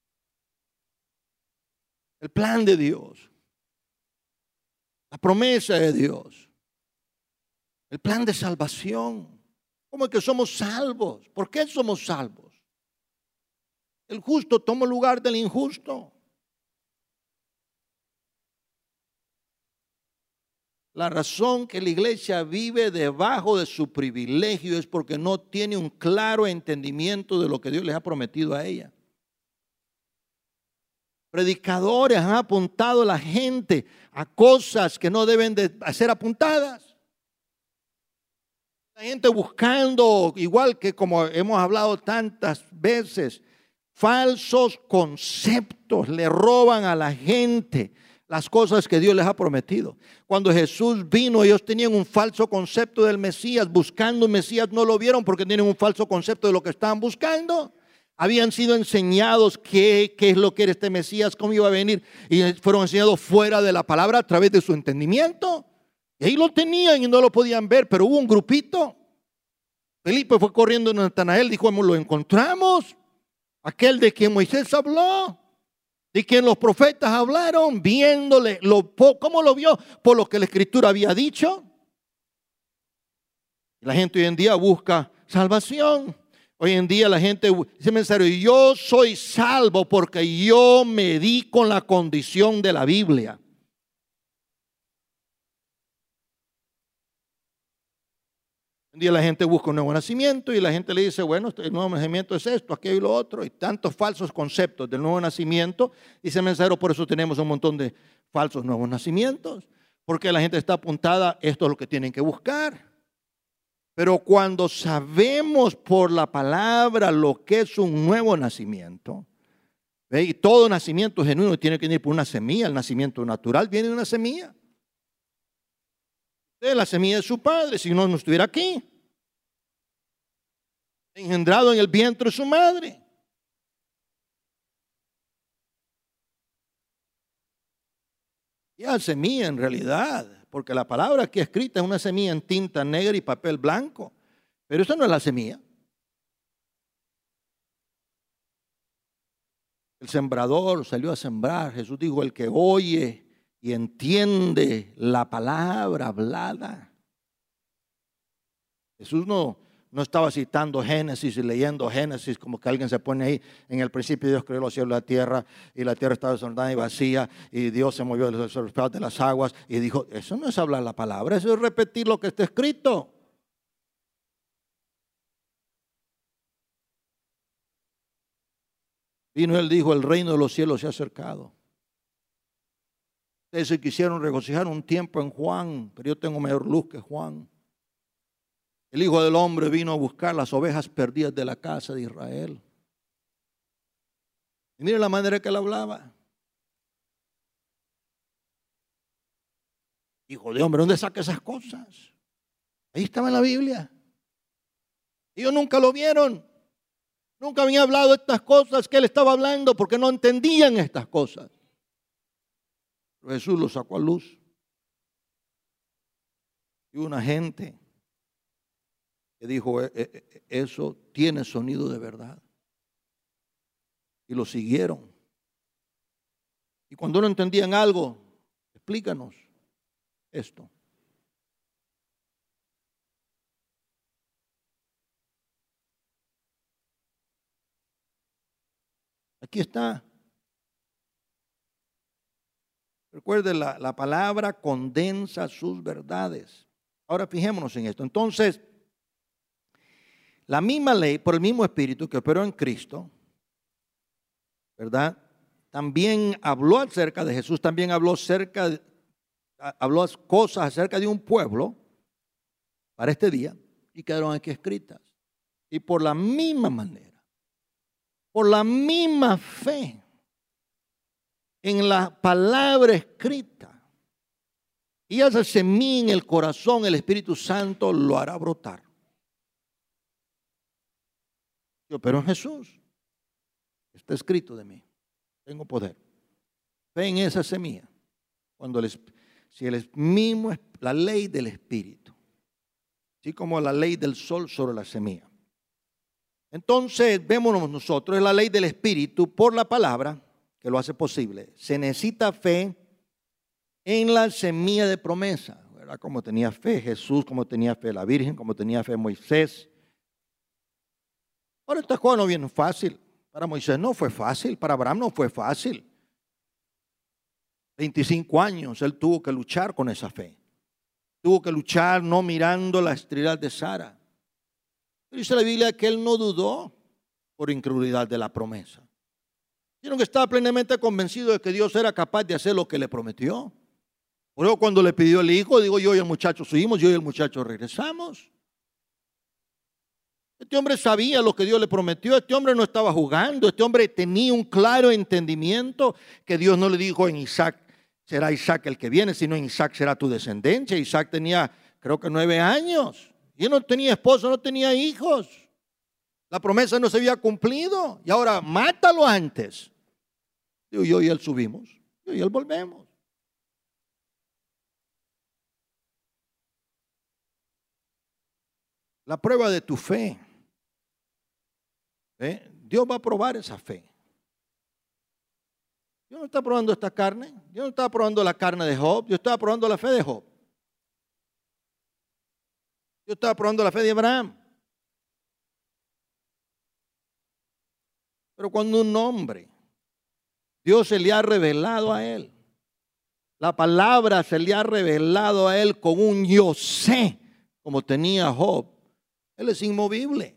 El plan de Dios. La promesa de Dios. El plan de salvación. ¿Cómo es que somos salvos? ¿Por qué somos salvos? El justo toma el lugar del injusto. La razón que la iglesia vive debajo de su privilegio es porque no tiene un claro entendimiento de lo que Dios les ha prometido a ella. Predicadores han apuntado a la gente a cosas que no deben de ser apuntadas. La gente buscando, igual que como hemos hablado tantas veces, falsos conceptos le roban a la gente las cosas que Dios les ha prometido. Cuando Jesús vino, ellos tenían un falso concepto del Mesías. Buscando un Mesías no lo vieron porque tienen un falso concepto de lo que estaban buscando. Habían sido enseñados qué, qué es lo que era este Mesías, cómo iba a venir. Y fueron enseñados fuera de la palabra a través de su entendimiento. Y ahí lo tenían y no lo podían ver, pero hubo un grupito. Felipe fue corriendo en Natanael, dijo, lo encontramos. Aquel de quien Moisés habló. De quien los profetas hablaron, viéndole, lo, ¿cómo lo vio? Por lo que la Escritura había dicho. La gente hoy en día busca salvación. Hoy en día la gente dice, mensaje, yo soy salvo porque yo me di con la condición de la Biblia. Un día la gente busca un nuevo nacimiento y la gente le dice, bueno, el nuevo nacimiento es esto, aquello y lo otro, y tantos falsos conceptos del nuevo nacimiento. Dice el mensajero, por eso tenemos un montón de falsos nuevos nacimientos, porque la gente está apuntada, esto es lo que tienen que buscar. Pero cuando sabemos por la palabra lo que es un nuevo nacimiento, ¿ve? Y todo nacimiento genuino tiene que venir por una semilla, el nacimiento natural viene de una semilla. De la semilla de su padre, si no, no estuviera aquí. Engendrado en el vientre de su madre. Y la semilla en realidad, porque la palabra aquí escrita es una semilla en tinta negra y papel blanco, pero eso no es la semilla. El sembrador salió a sembrar. Jesús dijo, el que oye y entiende la palabra hablada. Jesús no, no estaba citando Génesis y leyendo Génesis como que alguien se pone ahí. En el principio Dios creó los cielos y la tierra, y la tierra estaba desordenada y vacía, y Dios se movió de los espacios de las aguas y dijo, eso no es hablar la palabra, eso es repetir lo que está escrito. Vino él, dijo, el reino de los cielos se ha acercado. Ustedes se quisieron regocijar un tiempo en Juan, pero yo tengo mayor luz que Juan. El Hijo del Hombre vino a buscar las ovejas perdidas de la casa de Israel. Y miren la manera que él hablaba. Hijo de hombre, ¿dónde saca esas cosas? Ahí estaba en la Biblia. Ellos nunca lo vieron. Nunca habían hablado de estas cosas que él estaba hablando porque no entendían estas cosas. Pero Jesús lo sacó a luz. Y una gente que dijo, eso tiene sonido de verdad. Y lo siguieron. Y cuando no entendían algo, explícanos esto. Aquí está. Recuerde, la, la palabra condensa sus verdades. Ahora fijémonos en esto. Entonces, la misma ley, por el mismo Espíritu que operó en Cristo, ¿verdad? También habló acerca de Jesús, también habló acerca de, habló cosas acerca de un pueblo para este día y quedaron aquí escritas. Y por la misma manera, por la misma fe en la palabra escrita y esa semilla en el corazón, el Espíritu Santo lo hará brotar. Yo, pero en Jesús está escrito de mí, tengo poder. Fe en esa semilla. Cuando el, si el mismo es la ley del Espíritu, así como la ley del sol sobre la semilla. Entonces, vémonos nosotros, es la ley del Espíritu por la palabra que lo hace posible. Se necesita fe en la semilla de promesa, ¿verdad? Como tenía fe Jesús, como tenía fe la Virgen, como tenía fe Moisés. Ahora, estas cosas no vienen fácil. Para Moisés no fue fácil, para Abraham no fue fácil. veinticinco años él tuvo que luchar con esa fe. Tuvo que luchar no mirando la esterilidad de Sara. Dice la Biblia que él no dudó por incredulidad de la promesa, sino que estaba plenamente convencido de que Dios era capaz de hacer lo que le prometió. Por eso cuando le pidió el hijo, digo, yo y el muchacho subimos, yo y el muchacho regresamos. Este hombre sabía lo que Dios le prometió, este hombre no estaba jugando, este hombre tenía un claro entendimiento que Dios no le dijo en Isaac, será Isaac el que viene, sino en Isaac será tu descendencia. Isaac tenía, creo que nueve años, y él no tenía esposo, no tenía hijos. La promesa no se había cumplido, y ahora mátalo antes. Digo, yo y él subimos, yo y él volvemos. La prueba de tu fe. ¿Eh? Dios va a probar esa fe. Dios no está probando esta carne. Dios no está probando la carne de Job. Dios está probando la fe de Job. Dios está probando la fe de Abraham. Pero cuando un hombre, Dios se le ha revelado a él, la palabra se le ha revelado a él con un yo sé, como tenía Job, Él es inmovible.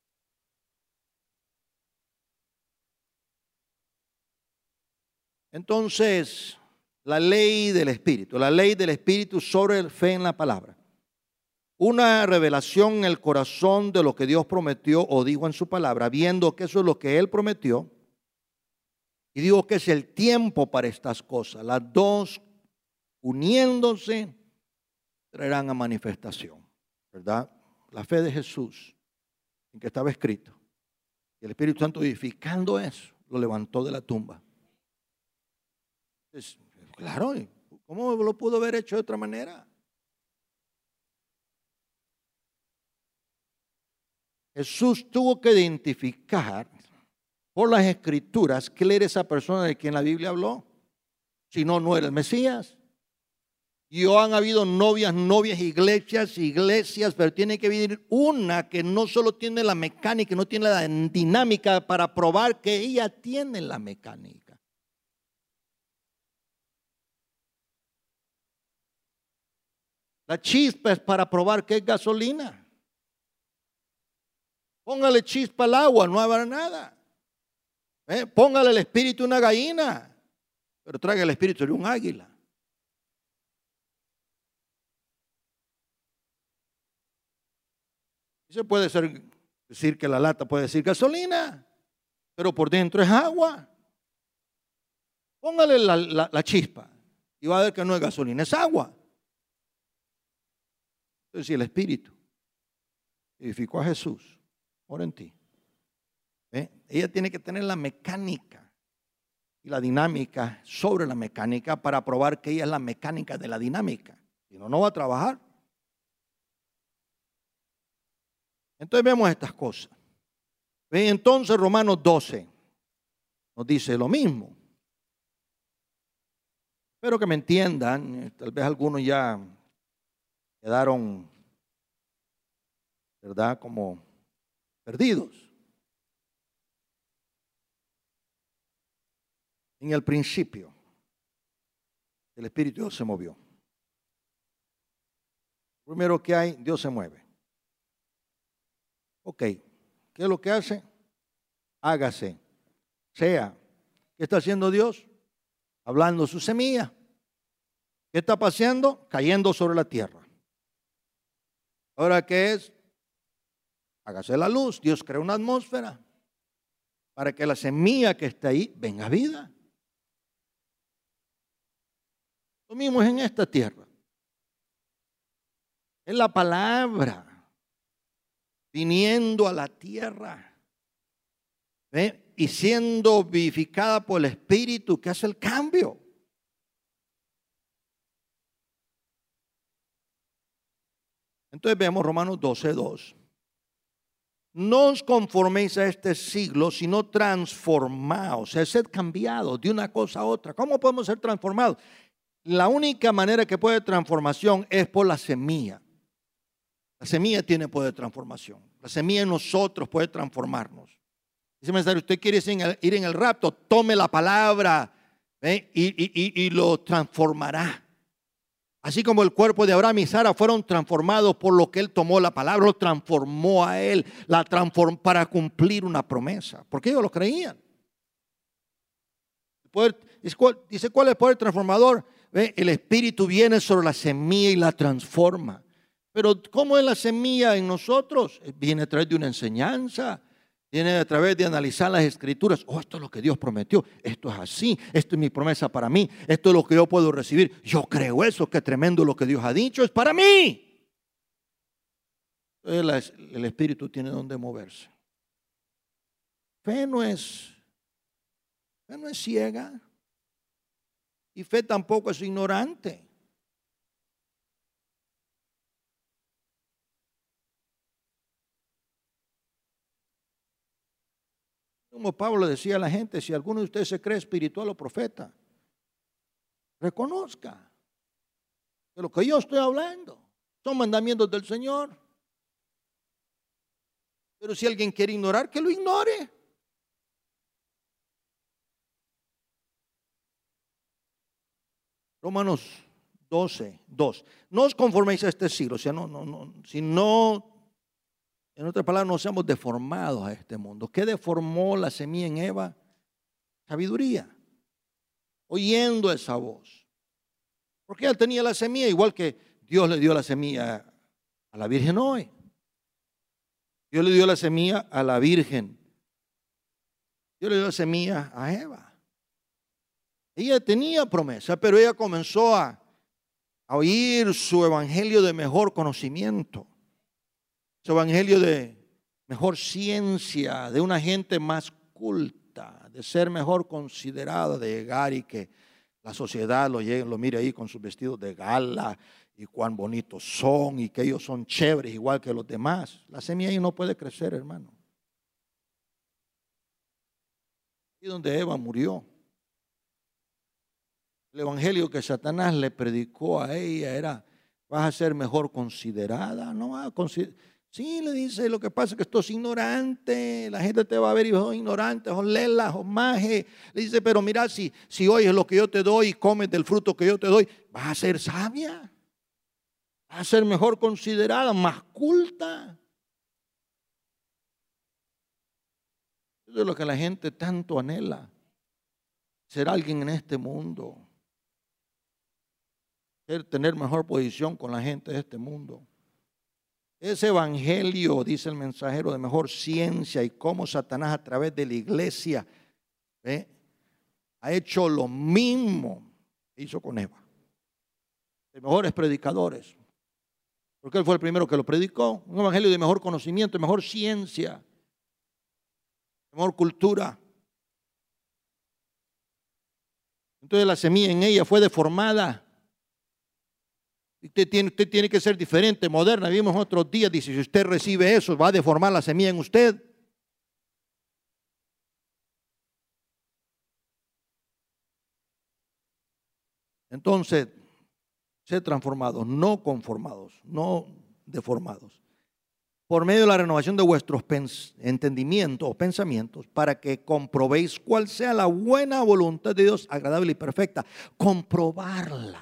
Entonces, la ley del Espíritu, la ley del Espíritu sobre el fe en la palabra. Una revelación en el corazón de lo que Dios prometió o dijo en su palabra, viendo que eso es lo que Él prometió. Y digo que es el tiempo para estas cosas. Las dos uniéndose traerán a manifestación, ¿verdad? La fe de Jesús, en que estaba escrito. Y el Espíritu Santo, edificando eso, lo levantó de la tumba. Entonces, claro, ¿cómo lo pudo haber hecho de otra manera? Jesús tuvo que identificar por las escrituras que él era esa persona de quien la Biblia habló. Si no, no era el Mesías. Y han habido novias, novias, iglesias, iglesias, pero tiene que venir una que no solo tiene la mecánica, no tiene la dinámica para probar que ella tiene la mecánica. La chispa es para probar que es gasolina. Póngale chispa al agua, no habrá nada. ¿Eh? Póngale el espíritu una gallina, pero traiga el espíritu de un águila. Y se puede ser, decir que la lata puede decir gasolina, pero por dentro es agua. Póngale la, la, la chispa y va a ver que no es gasolina, es agua. Entonces, si el espíritu edificó a Jesús, ahora en ti. ¿Eh? Ella tiene que tener la mecánica y la dinámica sobre la mecánica para probar que ella es la mecánica de la dinámica. Si no, no va a trabajar. Entonces vemos estas cosas. ¿Ve? Entonces Romanos doce nos dice lo mismo. Espero que me entiendan. Tal vez algunos ya quedaron, ¿verdad?, como perdidos. En el principio, el Espíritu de Dios se movió. Primero que hay, Dios se mueve. Ok, ¿qué es lo que hace? Hágase, sea. ¿Qué está haciendo Dios? Hablando su semilla. ¿Qué está pasando? Cayendo sobre la tierra. Ahora, ¿qué es? Hágase la luz. Dios crea una atmósfera para que la semilla que está ahí venga a vida. Lo mismo es en esta tierra. Es la palabra viniendo a la tierra, ¿ve?, y siendo vivificada por el Espíritu que hace el cambio. Entonces vemos Romanos doce, dos. No os conforméis a este siglo, sino transformaos, o sea, sed cambiados de una cosa a otra. ¿Cómo podemos ser transformados? La única manera que puede transformación es por la semilla. La semilla tiene poder de transformación. La semilla en nosotros puede transformarnos. Dice, mensaje, usted quiere ir en el rapto, tome la palabra, ¿eh? y, y, y, y lo transformará. Así como el cuerpo de Abraham y Sara fueron transformados por lo que él tomó la palabra, lo transformó a él, la transformó para cumplir una promesa, porque ellos lo creían. El poder, dice, ¿cuál es el poder transformador? ¿Ve? El Espíritu viene sobre la semilla y la transforma. Pero ¿cómo es la semilla en nosotros? Viene a través de una enseñanza, viene a través de analizar las Escrituras. Oh, esto es lo que Dios prometió, esto es así, esto es mi promesa para mí, esto es lo que yo puedo recibir. Yo creo eso, qué tremendo lo que Dios ha dicho, es para mí. Entonces el Espíritu tiene donde moverse. Fe no es, fe no es ciega. Y fe tampoco es ignorante. Como Pablo decía a la gente, si alguno de ustedes se cree espiritual o profeta, reconozca que lo que yo estoy hablando son mandamientos del Señor. Pero si alguien quiere ignorar, que lo ignore. Romanos doce, dos. No os conforméis a este siglo, o sea, no, no, no, sino En otras palabras, no seamos deformados a este mundo. ¿Qué deformó la semilla en Eva? Sabiduría. Oyendo esa voz. Porque él tenía la semilla, igual que Dios le dio la semilla a la Virgen hoy. Dios le dio la semilla a la Virgen. Dios le dio la semilla a Eva. Ella tenía promesa, pero ella comenzó a, a oír su evangelio de mejor conocimiento. Su evangelio de mejor ciencia, de una gente más culta, de ser mejor considerada, de llegar y que la sociedad lo, llegue, lo mire ahí con sus vestidos de gala y cuán bonitos son y que ellos son chéveres igual que los demás. La semilla ahí no puede crecer, hermano. Y donde Eva murió. El evangelio que Satanás le predicó a ella era: vas a ser mejor considerada. No vas a considerar. Sí, le dice, lo que pasa es que esto es ignorante, la gente te va a ver y sos ignorante, sos lela, sos maje. Le dice, pero mira, si, si oyes lo que yo te doy y comes del fruto que yo te doy, vas a ser sabia, vas a ser mejor considerada, más culta. Eso es lo que la gente tanto anhela, ser alguien en este mundo, ser, tener mejor posición con la gente de este mundo. Ese evangelio, dice el mensajero, de mejor ciencia y cómo Satanás a través de la iglesia ¿ve? ha hecho lo mismo que hizo con Eva. Los mejores predicadores, porque él fue el primero que lo predicó. Un evangelio de mejor conocimiento, de mejor ciencia, de mejor cultura. Entonces la semilla en ella fue deformada. Usted tiene, usted tiene que ser diferente, moderna. Vimos otros días, dice, si usted recibe eso, va a deformar la semilla en usted. Entonces, ser transformados, no conformados, no deformados. Por medio de la renovación de vuestros entendimientos o pensamientos, para que comprobéis cuál sea la buena voluntad de Dios, agradable y perfecta. Comprobarla.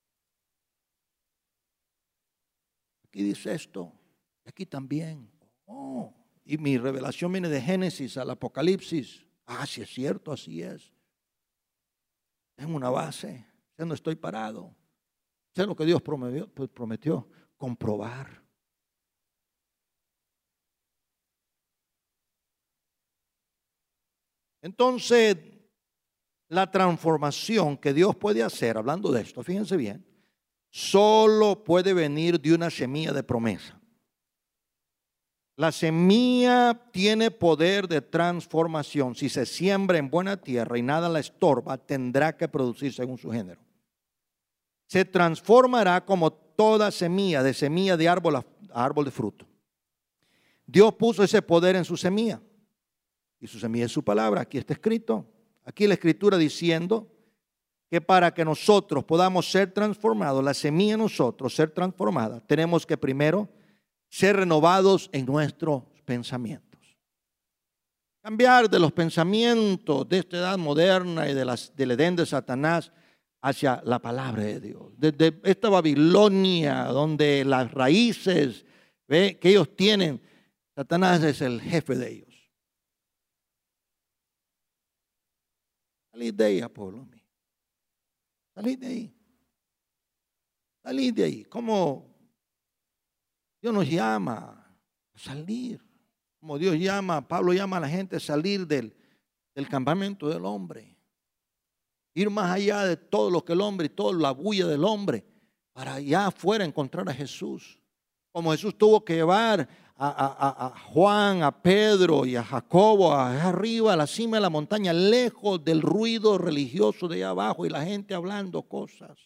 Aquí dice esto, aquí también. Oh, y mi revelación viene de Génesis al Apocalipsis. Ah, sí es cierto, así es. En una base, ya no estoy parado. Sé lo que Dios prometió, pues prometió, comprobar. Entonces, la transformación que Dios puede hacer, hablando de esto, fíjense bien, solo puede venir de una semilla de promesa. La semilla tiene poder de transformación. Si se siembra en buena tierra y nada la estorba, tendrá que producir según su género. Se transformará como toda semilla, de semilla de árbol a árbol de fruto. Dios puso ese poder en su semilla. Y su semilla es su palabra. Aquí está escrito. Aquí la escritura diciendo que para que nosotros podamos ser transformados, la semilla en nosotros ser transformada, tenemos que primero ser renovados en nuestros pensamientos. Cambiar de los pensamientos de esta edad moderna y de las, del Edén de Satanás hacia la palabra de Dios. Desde esta Babilonia, donde las raíces ¿ve? que ellos tienen, Satanás es el jefe de ellos. Salid de ella, pueblo mío. Salid de ahí. Salid de ahí. Como Dios nos llama a salir. Como Dios llama, Pablo llama a la gente a salir del, del campamento del hombre. Ir más allá de todo lo que el hombre y toda la bulla del hombre. Para allá afuera encontrar a Jesús. Como Jesús tuvo que llevar a, a, a Juan, a Pedro y a Jacobo allá arriba a la cima de la montaña, lejos del ruido religioso de allá abajo y la gente hablando cosas.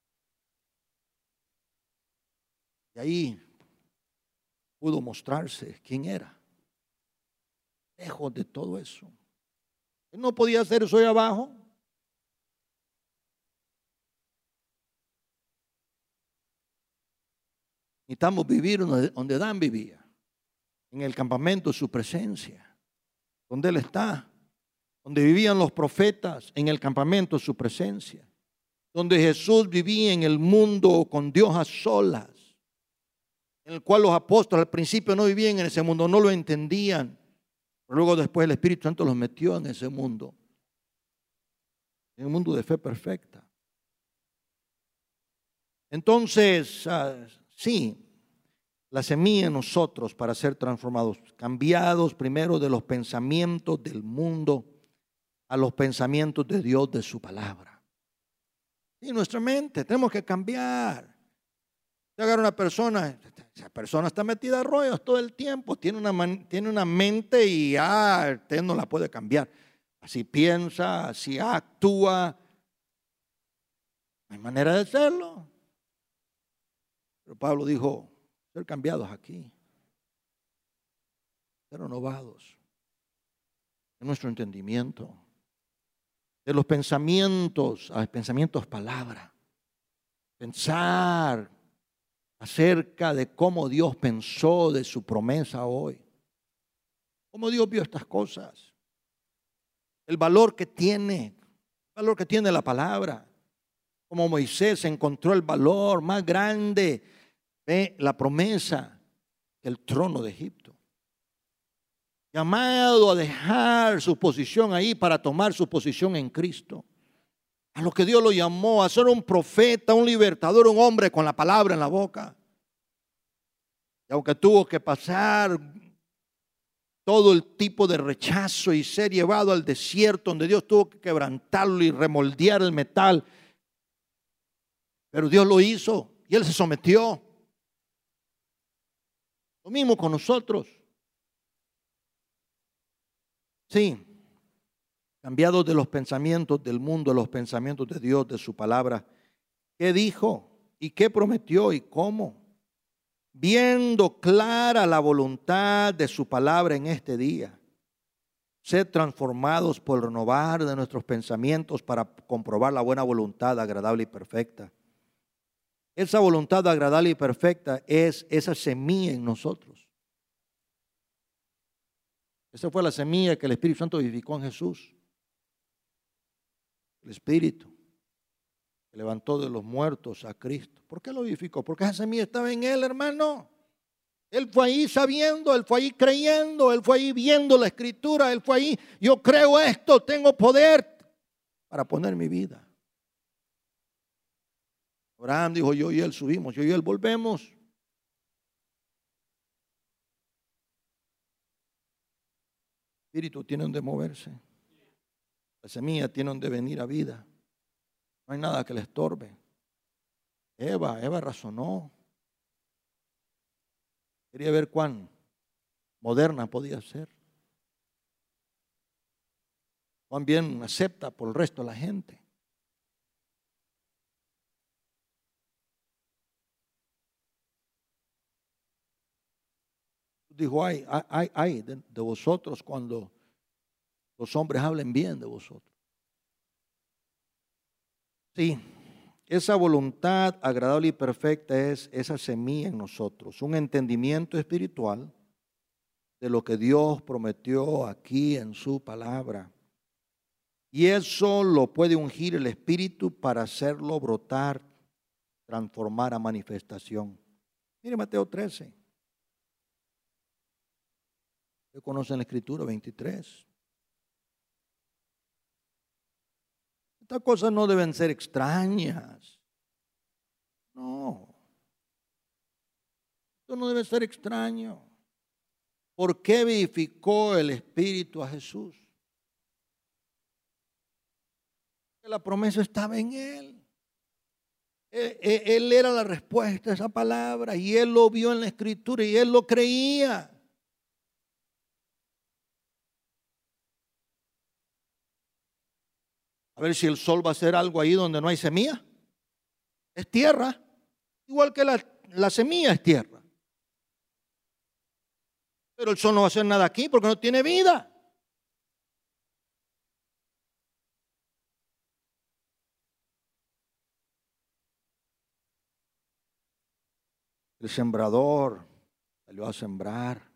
Y ahí pudo mostrarse quién era. Lejos de todo eso. Él no podía hacer eso allá abajo. Necesitamos vivir donde Adán vivía. En el campamento, su presencia, donde Él está, donde vivían los profetas, en el campamento, su presencia, donde Jesús vivía en el mundo con Dios a solas, en el cual los apóstoles al principio no vivían en ese mundo, no lo entendían. Pero luego después el Espíritu Santo los metió en ese mundo, en un mundo de fe perfecta. Entonces, uh, sí, la semilla en nosotros para ser transformados, cambiados primero de los pensamientos del mundo a los pensamientos de Dios, de su palabra. Y nuestra mente, tenemos que cambiar. Te agarra una persona, esa persona está metida a rollos todo el tiempo, tiene una, tiene una mente y ah, usted no la puede cambiar. Así piensa, así actúa. No hay manera de hacerlo. Pero Pablo dijo, ser cambiados aquí, ser renovados en nuestro entendimiento, de los pensamientos a los pensamientos palabra, pensar acerca de cómo Dios pensó de su promesa hoy, cómo Dios vio estas cosas, el valor que tiene, el valor que tiene la palabra, como Moisés encontró el valor más grande de la promesa que el trono de Egipto. Llamado a dejar su posición ahí para tomar su posición en Cristo. A lo que Dios lo llamó, a ser un profeta, un libertador, un hombre con la palabra en la boca. Y aunque tuvo que pasar todo el tipo de rechazo y ser llevado al desierto donde Dios tuvo que quebrantarlo y remoldear el metal, pero Dios lo hizo y Él se sometió. Lo mismo con nosotros. Sí, cambiados de los pensamientos del mundo a los pensamientos de Dios, de su palabra. ¿Qué dijo? ¿Y qué prometió? ¿Y cómo? Viendo clara la voluntad de su palabra en este día. Sed transformados por el renovar de nuestros pensamientos para comprobar la buena voluntad agradable y perfecta. Esa voluntad agradable y perfecta es esa semilla en nosotros. Esa fue la semilla que el Espíritu Santo vivificó en Jesús. El Espíritu que levantó de los muertos a Cristo. ¿Por qué lo vivificó? Porque esa semilla estaba en Él, hermano. Él fue ahí sabiendo, Él fue ahí creyendo, Él fue ahí viendo la Escritura, Él fue ahí, yo creo esto, tengo poder para poner mi vida. Abraham dijo, yo y él subimos, yo y él volvemos. El espíritu tiene donde moverse. La semilla tiene donde venir a vida. No hay nada que le estorbe. Eva, Eva razonó. Quería ver cuán moderna podía ser. Cuán bien acepta por el resto de la gente. Dijo, ay, ay, ay de, de vosotros cuando los hombres hablen bien de vosotros. Sí, esa voluntad agradable y perfecta es esa semilla en nosotros, un entendimiento espiritual de lo que Dios prometió aquí en su palabra. Y eso lo puede ungir el Espíritu para hacerlo brotar, transformar a manifestación. Mire Mateo trece. Ustedes conocen la Escritura veintitrés. Estas cosas no deben ser extrañas. No. Esto no debe ser extraño. ¿Por qué vivificó el Espíritu a Jesús? Porque la promesa estaba en Él. Él, él. Él era la respuesta a esa palabra y Él lo vio en la Escritura y Él lo creía. A ver si el sol va a hacer algo ahí donde no hay semilla. Es tierra, igual que la, la semilla es tierra. Pero el sol no va a hacer nada aquí porque no tiene vida. El sembrador salió a sembrar.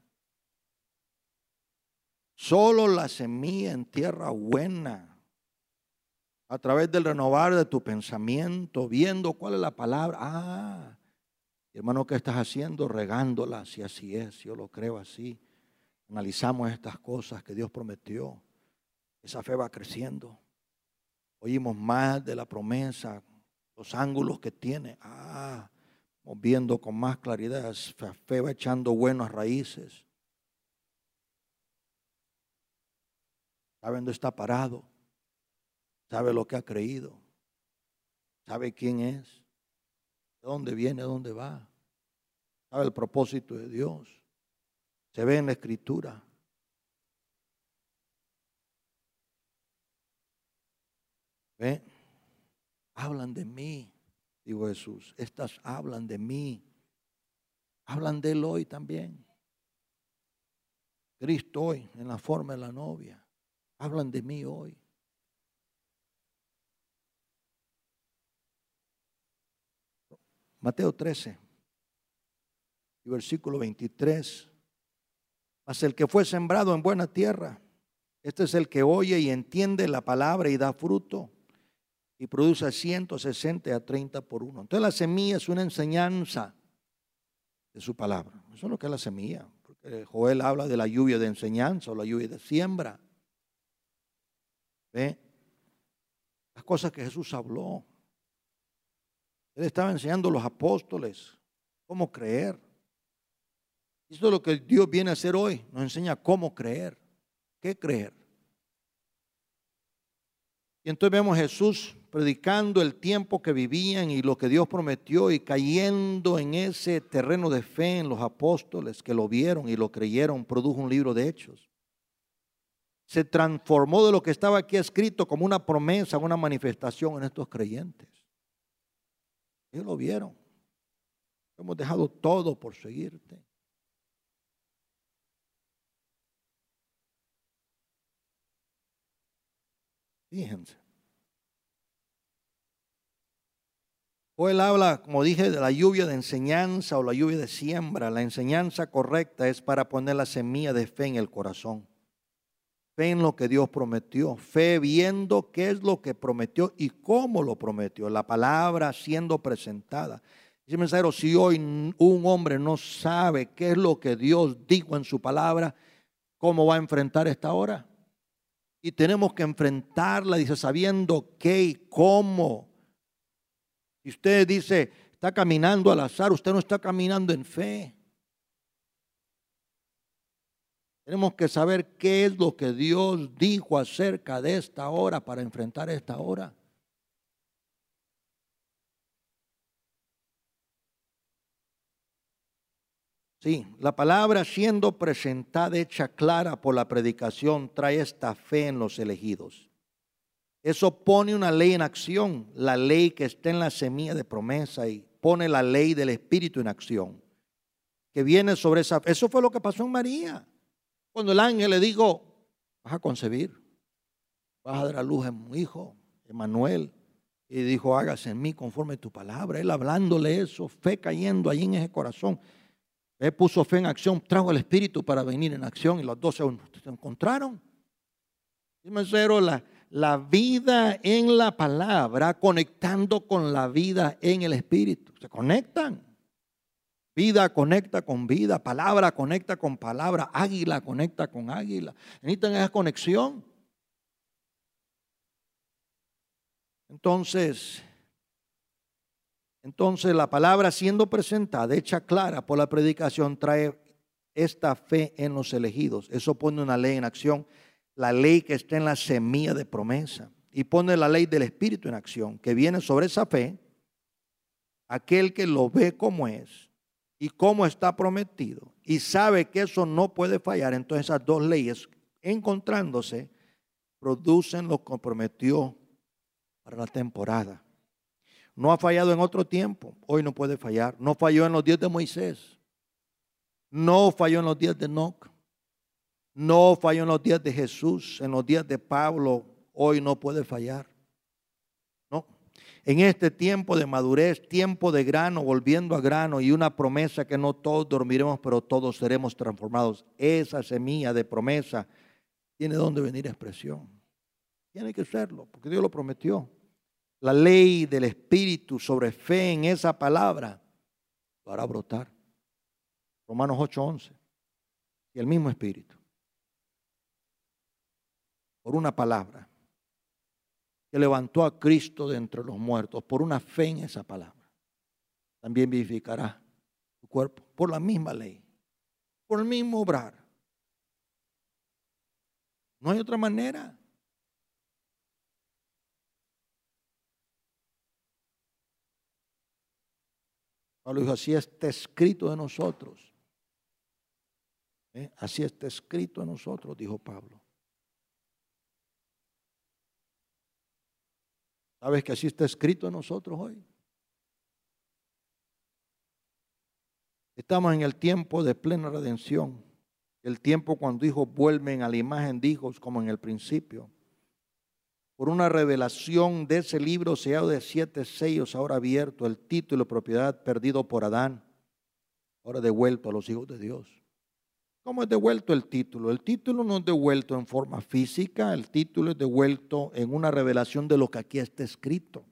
Solo la semilla en tierra buena. A través del renovar de tu pensamiento, viendo cuál es la palabra. Ah, Hermano, ¿qué estás haciendo? Regándola, si así es, yo lo creo así. Analizamos estas cosas que Dios prometió. Esa fe va creciendo. Oímos más de la promesa, los ángulos que tiene. Ah, vamos viendo con más claridad. La fe va echando buenas raíces. Sabe dónde está parado. Sabe lo que ha creído. Sabe quién es. De dónde viene, de dónde va. Sabe el propósito de Dios. Se ve en la Escritura. ¿Ve? Hablan de mí, dijo Jesús. Estas hablan de mí. Hablan de Él hoy también. Cristo hoy, en la forma de la novia. Hablan de mí hoy. Mateo trece, y versículo veintitrés. Mas el que fue sembrado en buena tierra, este es el que oye y entiende la palabra y da fruto y produce a ciento sesenta y a treinta por uno. Entonces la semilla es una enseñanza de su palabra. Eso es lo que es la semilla. Porque Joel habla de la lluvia de enseñanza o la lluvia de siembra. ¿Ve? Las cosas que Jesús habló. Él estaba enseñando a los apóstoles cómo creer. Esto es lo que Dios viene a hacer hoy. Nos enseña cómo creer. ¿Qué creer? Y entonces vemos a Jesús predicando el tiempo que vivían y lo que Dios prometió y cayendo en ese terreno de fe en los apóstoles que lo vieron y lo creyeron, produjo un libro de Hechos. Se transformó de lo que estaba aquí escrito como una promesa, una manifestación en estos creyentes. Ellos lo vieron. Hemos dejado todo por seguirte. Fíjense. O él habla, como dije, de la lluvia de enseñanza o la lluvia de siembra. La enseñanza correcta es para poner la semilla de fe en el corazón. Fe en lo que Dios prometió. Fe viendo qué es lo que prometió y cómo lo prometió. La palabra siendo presentada. Dice mensajero, si hoy un hombre no sabe qué es lo que Dios dijo en su palabra, ¿cómo va a enfrentar esta hora? Y tenemos que enfrentarla, dice, sabiendo qué y cómo. Si usted dice, está caminando al azar, usted no está caminando en fe. Tenemos que saber qué es lo que Dios dijo acerca de esta hora para enfrentar esta hora. Sí, la palabra siendo presentada, hecha clara por la predicación, trae esta fe en los elegidos. Eso pone una ley en acción, la ley que está en la semilla de promesa y pone la ley del Espíritu en acción, que viene sobre esa fe. Eso fue lo que pasó en María. Cuando el ángel le dijo, vas a concebir, vas a dar a luz a un hijo, Emmanuel, y dijo, hágase en mí conforme tu palabra. Él hablándole eso, fe cayendo allí en ese corazón. Él puso fe en acción, trajo el Espíritu para venir en acción y los dos se encontraron. Dime, la, la vida en la palabra conectando con la vida en el Espíritu. Se conectan. Vida conecta con vida, palabra conecta con palabra, águila conecta con águila. Necesitan esa conexión. Entonces, entonces la palabra siendo presentada, hecha clara por la predicación, trae esta fe en los elegidos. Eso pone una ley en acción, la ley que está en la semilla de promesa, y pone la ley del Espíritu en acción, que viene sobre esa fe, aquel que lo ve como es y cómo está prometido y sabe que eso no puede fallar. Entonces esas dos leyes encontrándose producen lo que prometió para la temporada. No ha fallado en otro tiempo, hoy no puede fallar. No falló en los días de Moisés, no falló en los días de Enoc, no falló en los días de Jesús, en los días de Pablo, hoy no puede fallar. No. En este tiempo de madurez, tiempo de grano, volviendo a grano y una promesa que no todos dormiremos, pero todos seremos transformados. Esa semilla de promesa tiene donde venir expresión. Tiene que serlo, porque Dios lo prometió. La ley del Espíritu sobre fe en esa palabra lo lo hará brotar. Romanos ocho once. Y el mismo Espíritu, por una palabra, que levantó a Cristo de entre los muertos, por una fe en esa palabra, también vivificará tu cuerpo, por la misma ley, por el mismo obrar. No hay otra manera. Pablo dijo, así está escrito de nosotros. ¿Eh? Así está escrito de nosotros, dijo Pablo. ¿Sabes que así está escrito de nosotros hoy? Estamos en el tiempo de plena redención. El tiempo cuando hijos vuelven a la imagen de hijos como en el principio. Por una revelación de ese libro sellado de siete sellos ahora abierto, el título de propiedad perdido por Adán, ahora devuelto a los hijos de Dios. ¿Cómo es devuelto el título? El título no es devuelto en forma física, el título es devuelto en una revelación de lo que aquí está escrito.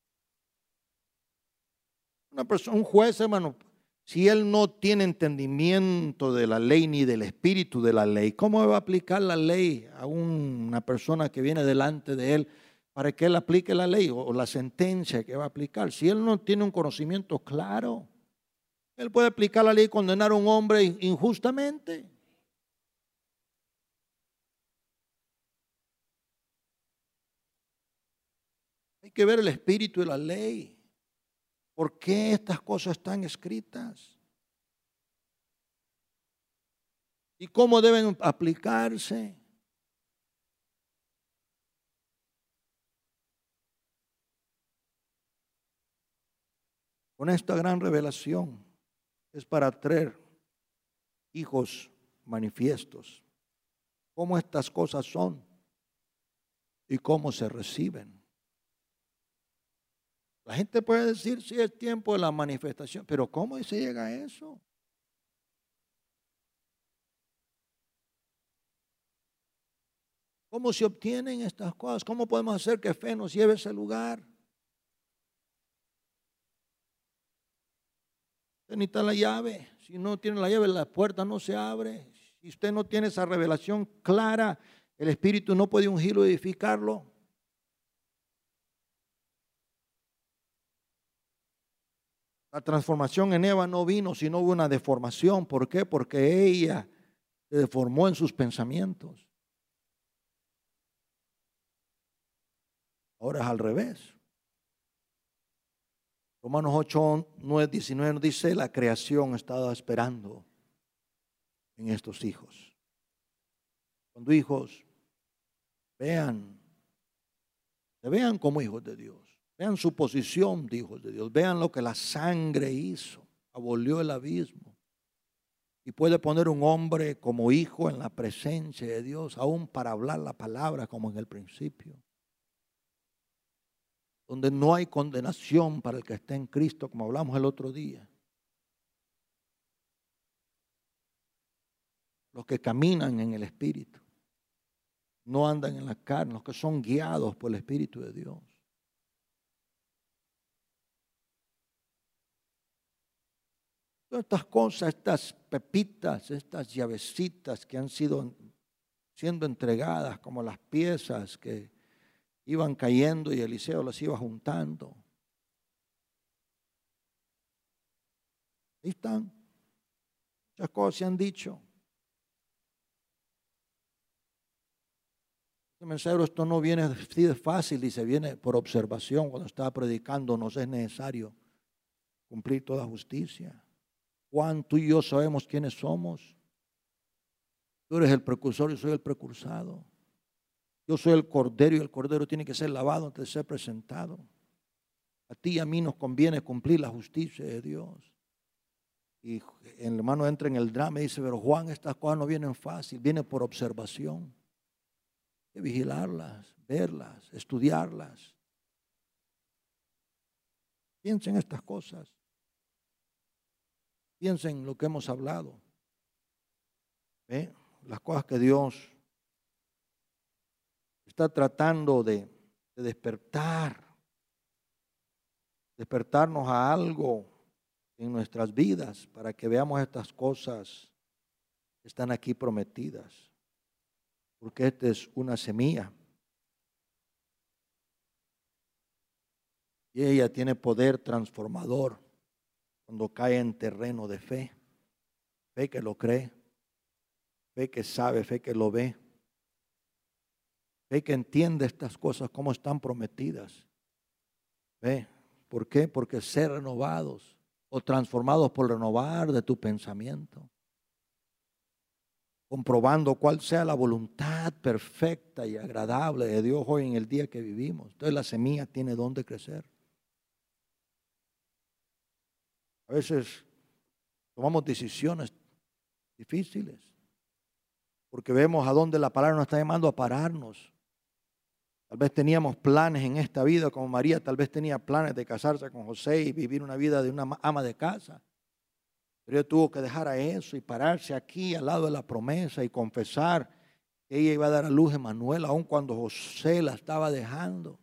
Una persona, un juez, hermano, si él no tiene entendimiento de la ley ni del espíritu de la ley, ¿cómo va a aplicar la ley a una persona que viene delante de él para que él aplique la ley o la sentencia que va a aplicar? Si él no tiene un conocimiento claro, él puede aplicar la ley y condenar a un hombre injustamente. Hay que ver el espíritu de la ley. ¿Por qué estas cosas están escritas? ¿Y cómo deben aplicarse? Con esta gran revelación es para traer hijos manifiestos. Cómo estas cosas son y cómo se reciben. La gente puede decir, sí, es tiempo de la manifestación, pero ¿cómo se llega a eso? ¿Cómo se obtienen estas cosas? ¿Cómo podemos hacer que fe nos lleve a ese lugar? Usted necesita la llave. Si no tiene la llave, la puerta no se abre. Si usted no tiene esa revelación clara, el Espíritu no puede ungirlo y edificarlo. La transformación en Eva no vino, sino hubo una deformación. ¿Por qué? Porque ella se deformó en sus pensamientos. Ahora es al revés. Romanos ocho, nueve, diecinueve nos dice, la creación estaba esperando en estos hijos. Cuando hijos vean, se vean como hijos de Dios. Vean su posición de hijos de Dios. Vean lo que la sangre hizo. Abolió el abismo. Y puede poner un hombre como hijo en la presencia de Dios, aún para hablar la palabra como en el principio. Donde no hay condenación para el que está en Cristo, como hablamos el otro día. Los que caminan en el Espíritu. No andan en la carne, los que son guiados por el Espíritu de Dios. Todas estas cosas, estas pepitas, estas llavecitas que han sido siendo entregadas como las piezas que iban cayendo y Eliseo las iba juntando. Ahí están. Muchas cosas se han dicho. Este mensajero, esto no viene así de fácil, dice, viene por observación. Cuando estaba predicando, nos es necesario cumplir toda justicia. Juan, tú y yo sabemos quiénes somos. Tú eres el precursor, yo soy el precursado. Yo soy el cordero y el cordero tiene que ser lavado antes de ser presentado. A ti y a mí nos conviene cumplir la justicia de Dios. Y el hermano entra en el drama y dice, pero Juan, estas cosas no vienen fácil, vienen por observación. Hay que vigilarlas, verlas, estudiarlas. Piensen en estas cosas. Piensen en lo que hemos hablado. ¿Ve? Las cosas que Dios está tratando de, de despertar. Despertarnos a algo en nuestras vidas para que veamos estas cosas que están aquí prometidas. Porque esta es una semilla. Y ella tiene poder transformador cuando cae en terreno de fe. Fe que lo cree, fe que sabe, fe que lo ve, fe que entiende estas cosas como están prometidas. Ve, ¿por qué? Porque ser renovados o transformados por renovar de tu pensamiento, comprobando cuál sea la voluntad perfecta y agradable de Dios hoy en el día que vivimos. Entonces la semilla tiene dónde crecer. A veces tomamos decisiones difíciles porque vemos a dónde la palabra nos está llamando a pararnos. Tal vez teníamos planes en esta vida, como María tal vez tenía planes de casarse con José y vivir una vida de una ama de casa. Pero ella tuvo que dejar a eso y pararse aquí al lado de la promesa y confesar que ella iba a dar a luz a Emanuel, aun cuando José la estaba dejando.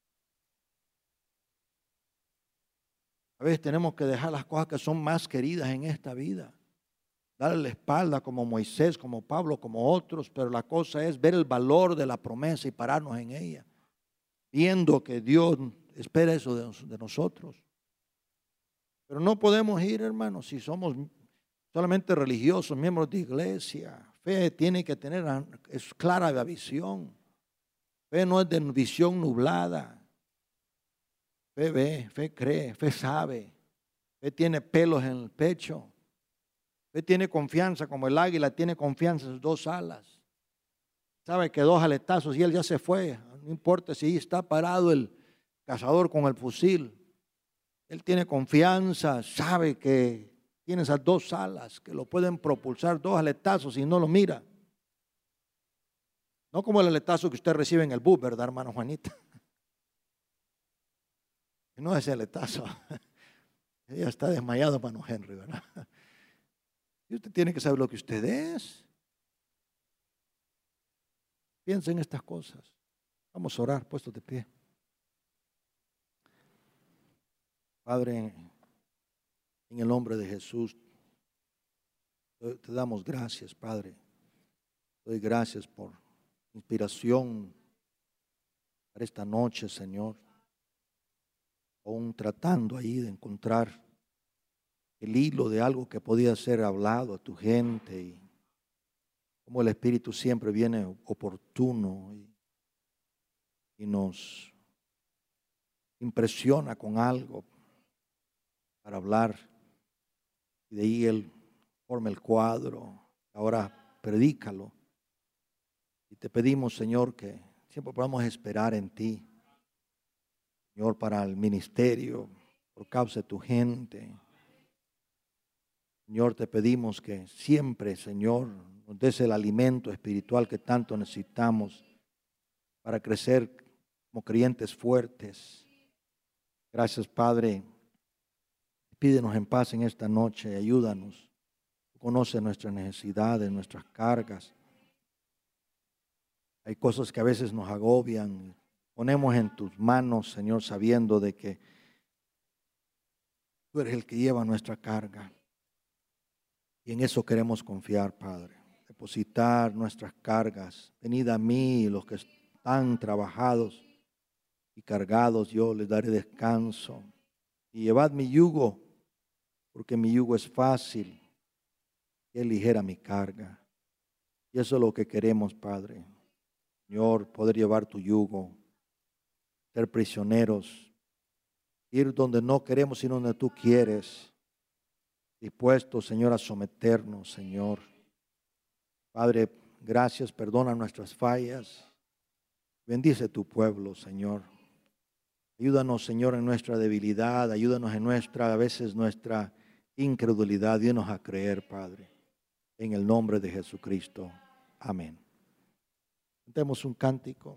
A veces tenemos que dejar las cosas que son más queridas en esta vida. Darle la espalda como Moisés, como Pablo, como otros, pero la cosa es ver el valor de la promesa y pararnos en ella, viendo que Dios espera eso de, de nosotros. Pero no podemos ir, hermanos, si somos solamente religiosos, miembros de iglesia. Fe tiene que tener, es clara la visión. Fe no es de visión nublada. Fe ve, fe cree, fe sabe. Fe tiene pelos en el pecho. Fe tiene confianza como el águila tiene confianza en sus dos alas. Sabe que dos aletazos y él ya se fue. No importa si está parado el cazador con el fusil. Él tiene confianza, sabe que tiene esas dos alas que lo pueden propulsar dos aletazos y no lo mira. No como el aletazo que usted recibe en el bus, ¿verdad, hermano Juanita? No es ese aletazo. Ella está desmayado, hermano Henry, ¿verdad? Y usted tiene que saber lo que usted es. Piensa en estas cosas. Vamos a orar, puestos de pie. Padre, en el nombre de Jesús, te damos gracias, Padre. Te doy gracias por inspiración para esta noche, Señor. Aún tratando ahí de encontrar el hilo de algo que podía ser hablado a tu gente y como el Espíritu siempre viene oportuno y, y nos impresiona con algo para hablar y de ahí Él forma el cuadro. Ahora predícalo y te pedimos, Señor, que siempre podamos esperar en ti, Señor, para el ministerio, por causa de tu gente. Señor, te pedimos que siempre, Señor, nos des el alimento espiritual que tanto necesitamos para crecer como creyentes fuertes. Gracias, Padre. Pídenos en paz en esta noche, ayúdanos. Tú conoces nuestras necesidades, nuestras cargas. Hay cosas que a veces nos agobian. Ponemos en tus manos, Señor, sabiendo de que tú eres el que lleva nuestra carga. Y en eso queremos confiar, Padre. Depositar nuestras cargas. Venid a mí, los que están trabajados y cargados, yo les daré descanso. Y llevad mi yugo, porque mi yugo es fácil y es ligera mi carga. Y eso es lo que queremos, Padre. Señor, poder llevar tu yugo, ser prisioneros, ir donde no queremos, sino donde tú quieres. Dispuestos, Señor, a someternos, Señor. Padre, gracias, perdona nuestras fallas. Bendice tu pueblo, Señor. Ayúdanos, Señor, en nuestra debilidad. Ayúdanos en nuestra, a veces nuestra incredulidad. Ayúdanos a creer, Padre. En el nombre de Jesucristo. Amén. Cantemos un cántico.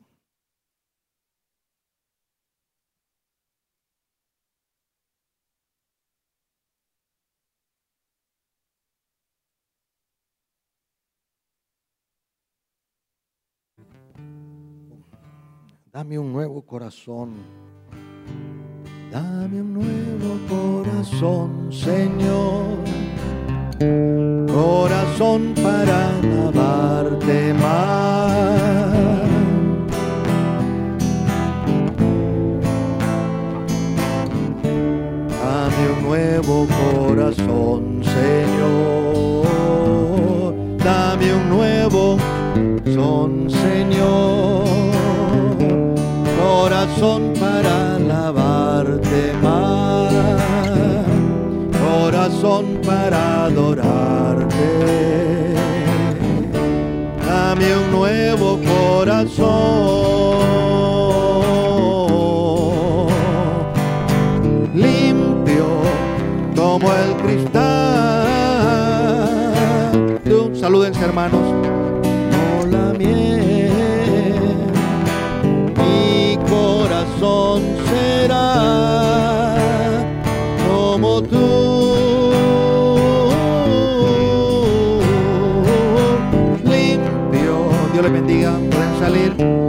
Dame un nuevo corazón. Dame un nuevo corazón. corazón, Señor, corazón para alabarte más. Dame un nuevo corazón, Señor, dame un nuevo corazón, Señor, corazón para alabarte más, corazón para adorarte. Dame un nuevo corazón, limpio como el cristal. Salúdense, hermanos. Como la miel, mi corazón será como tú. Limpio, Dios les bendiga, pueden salir.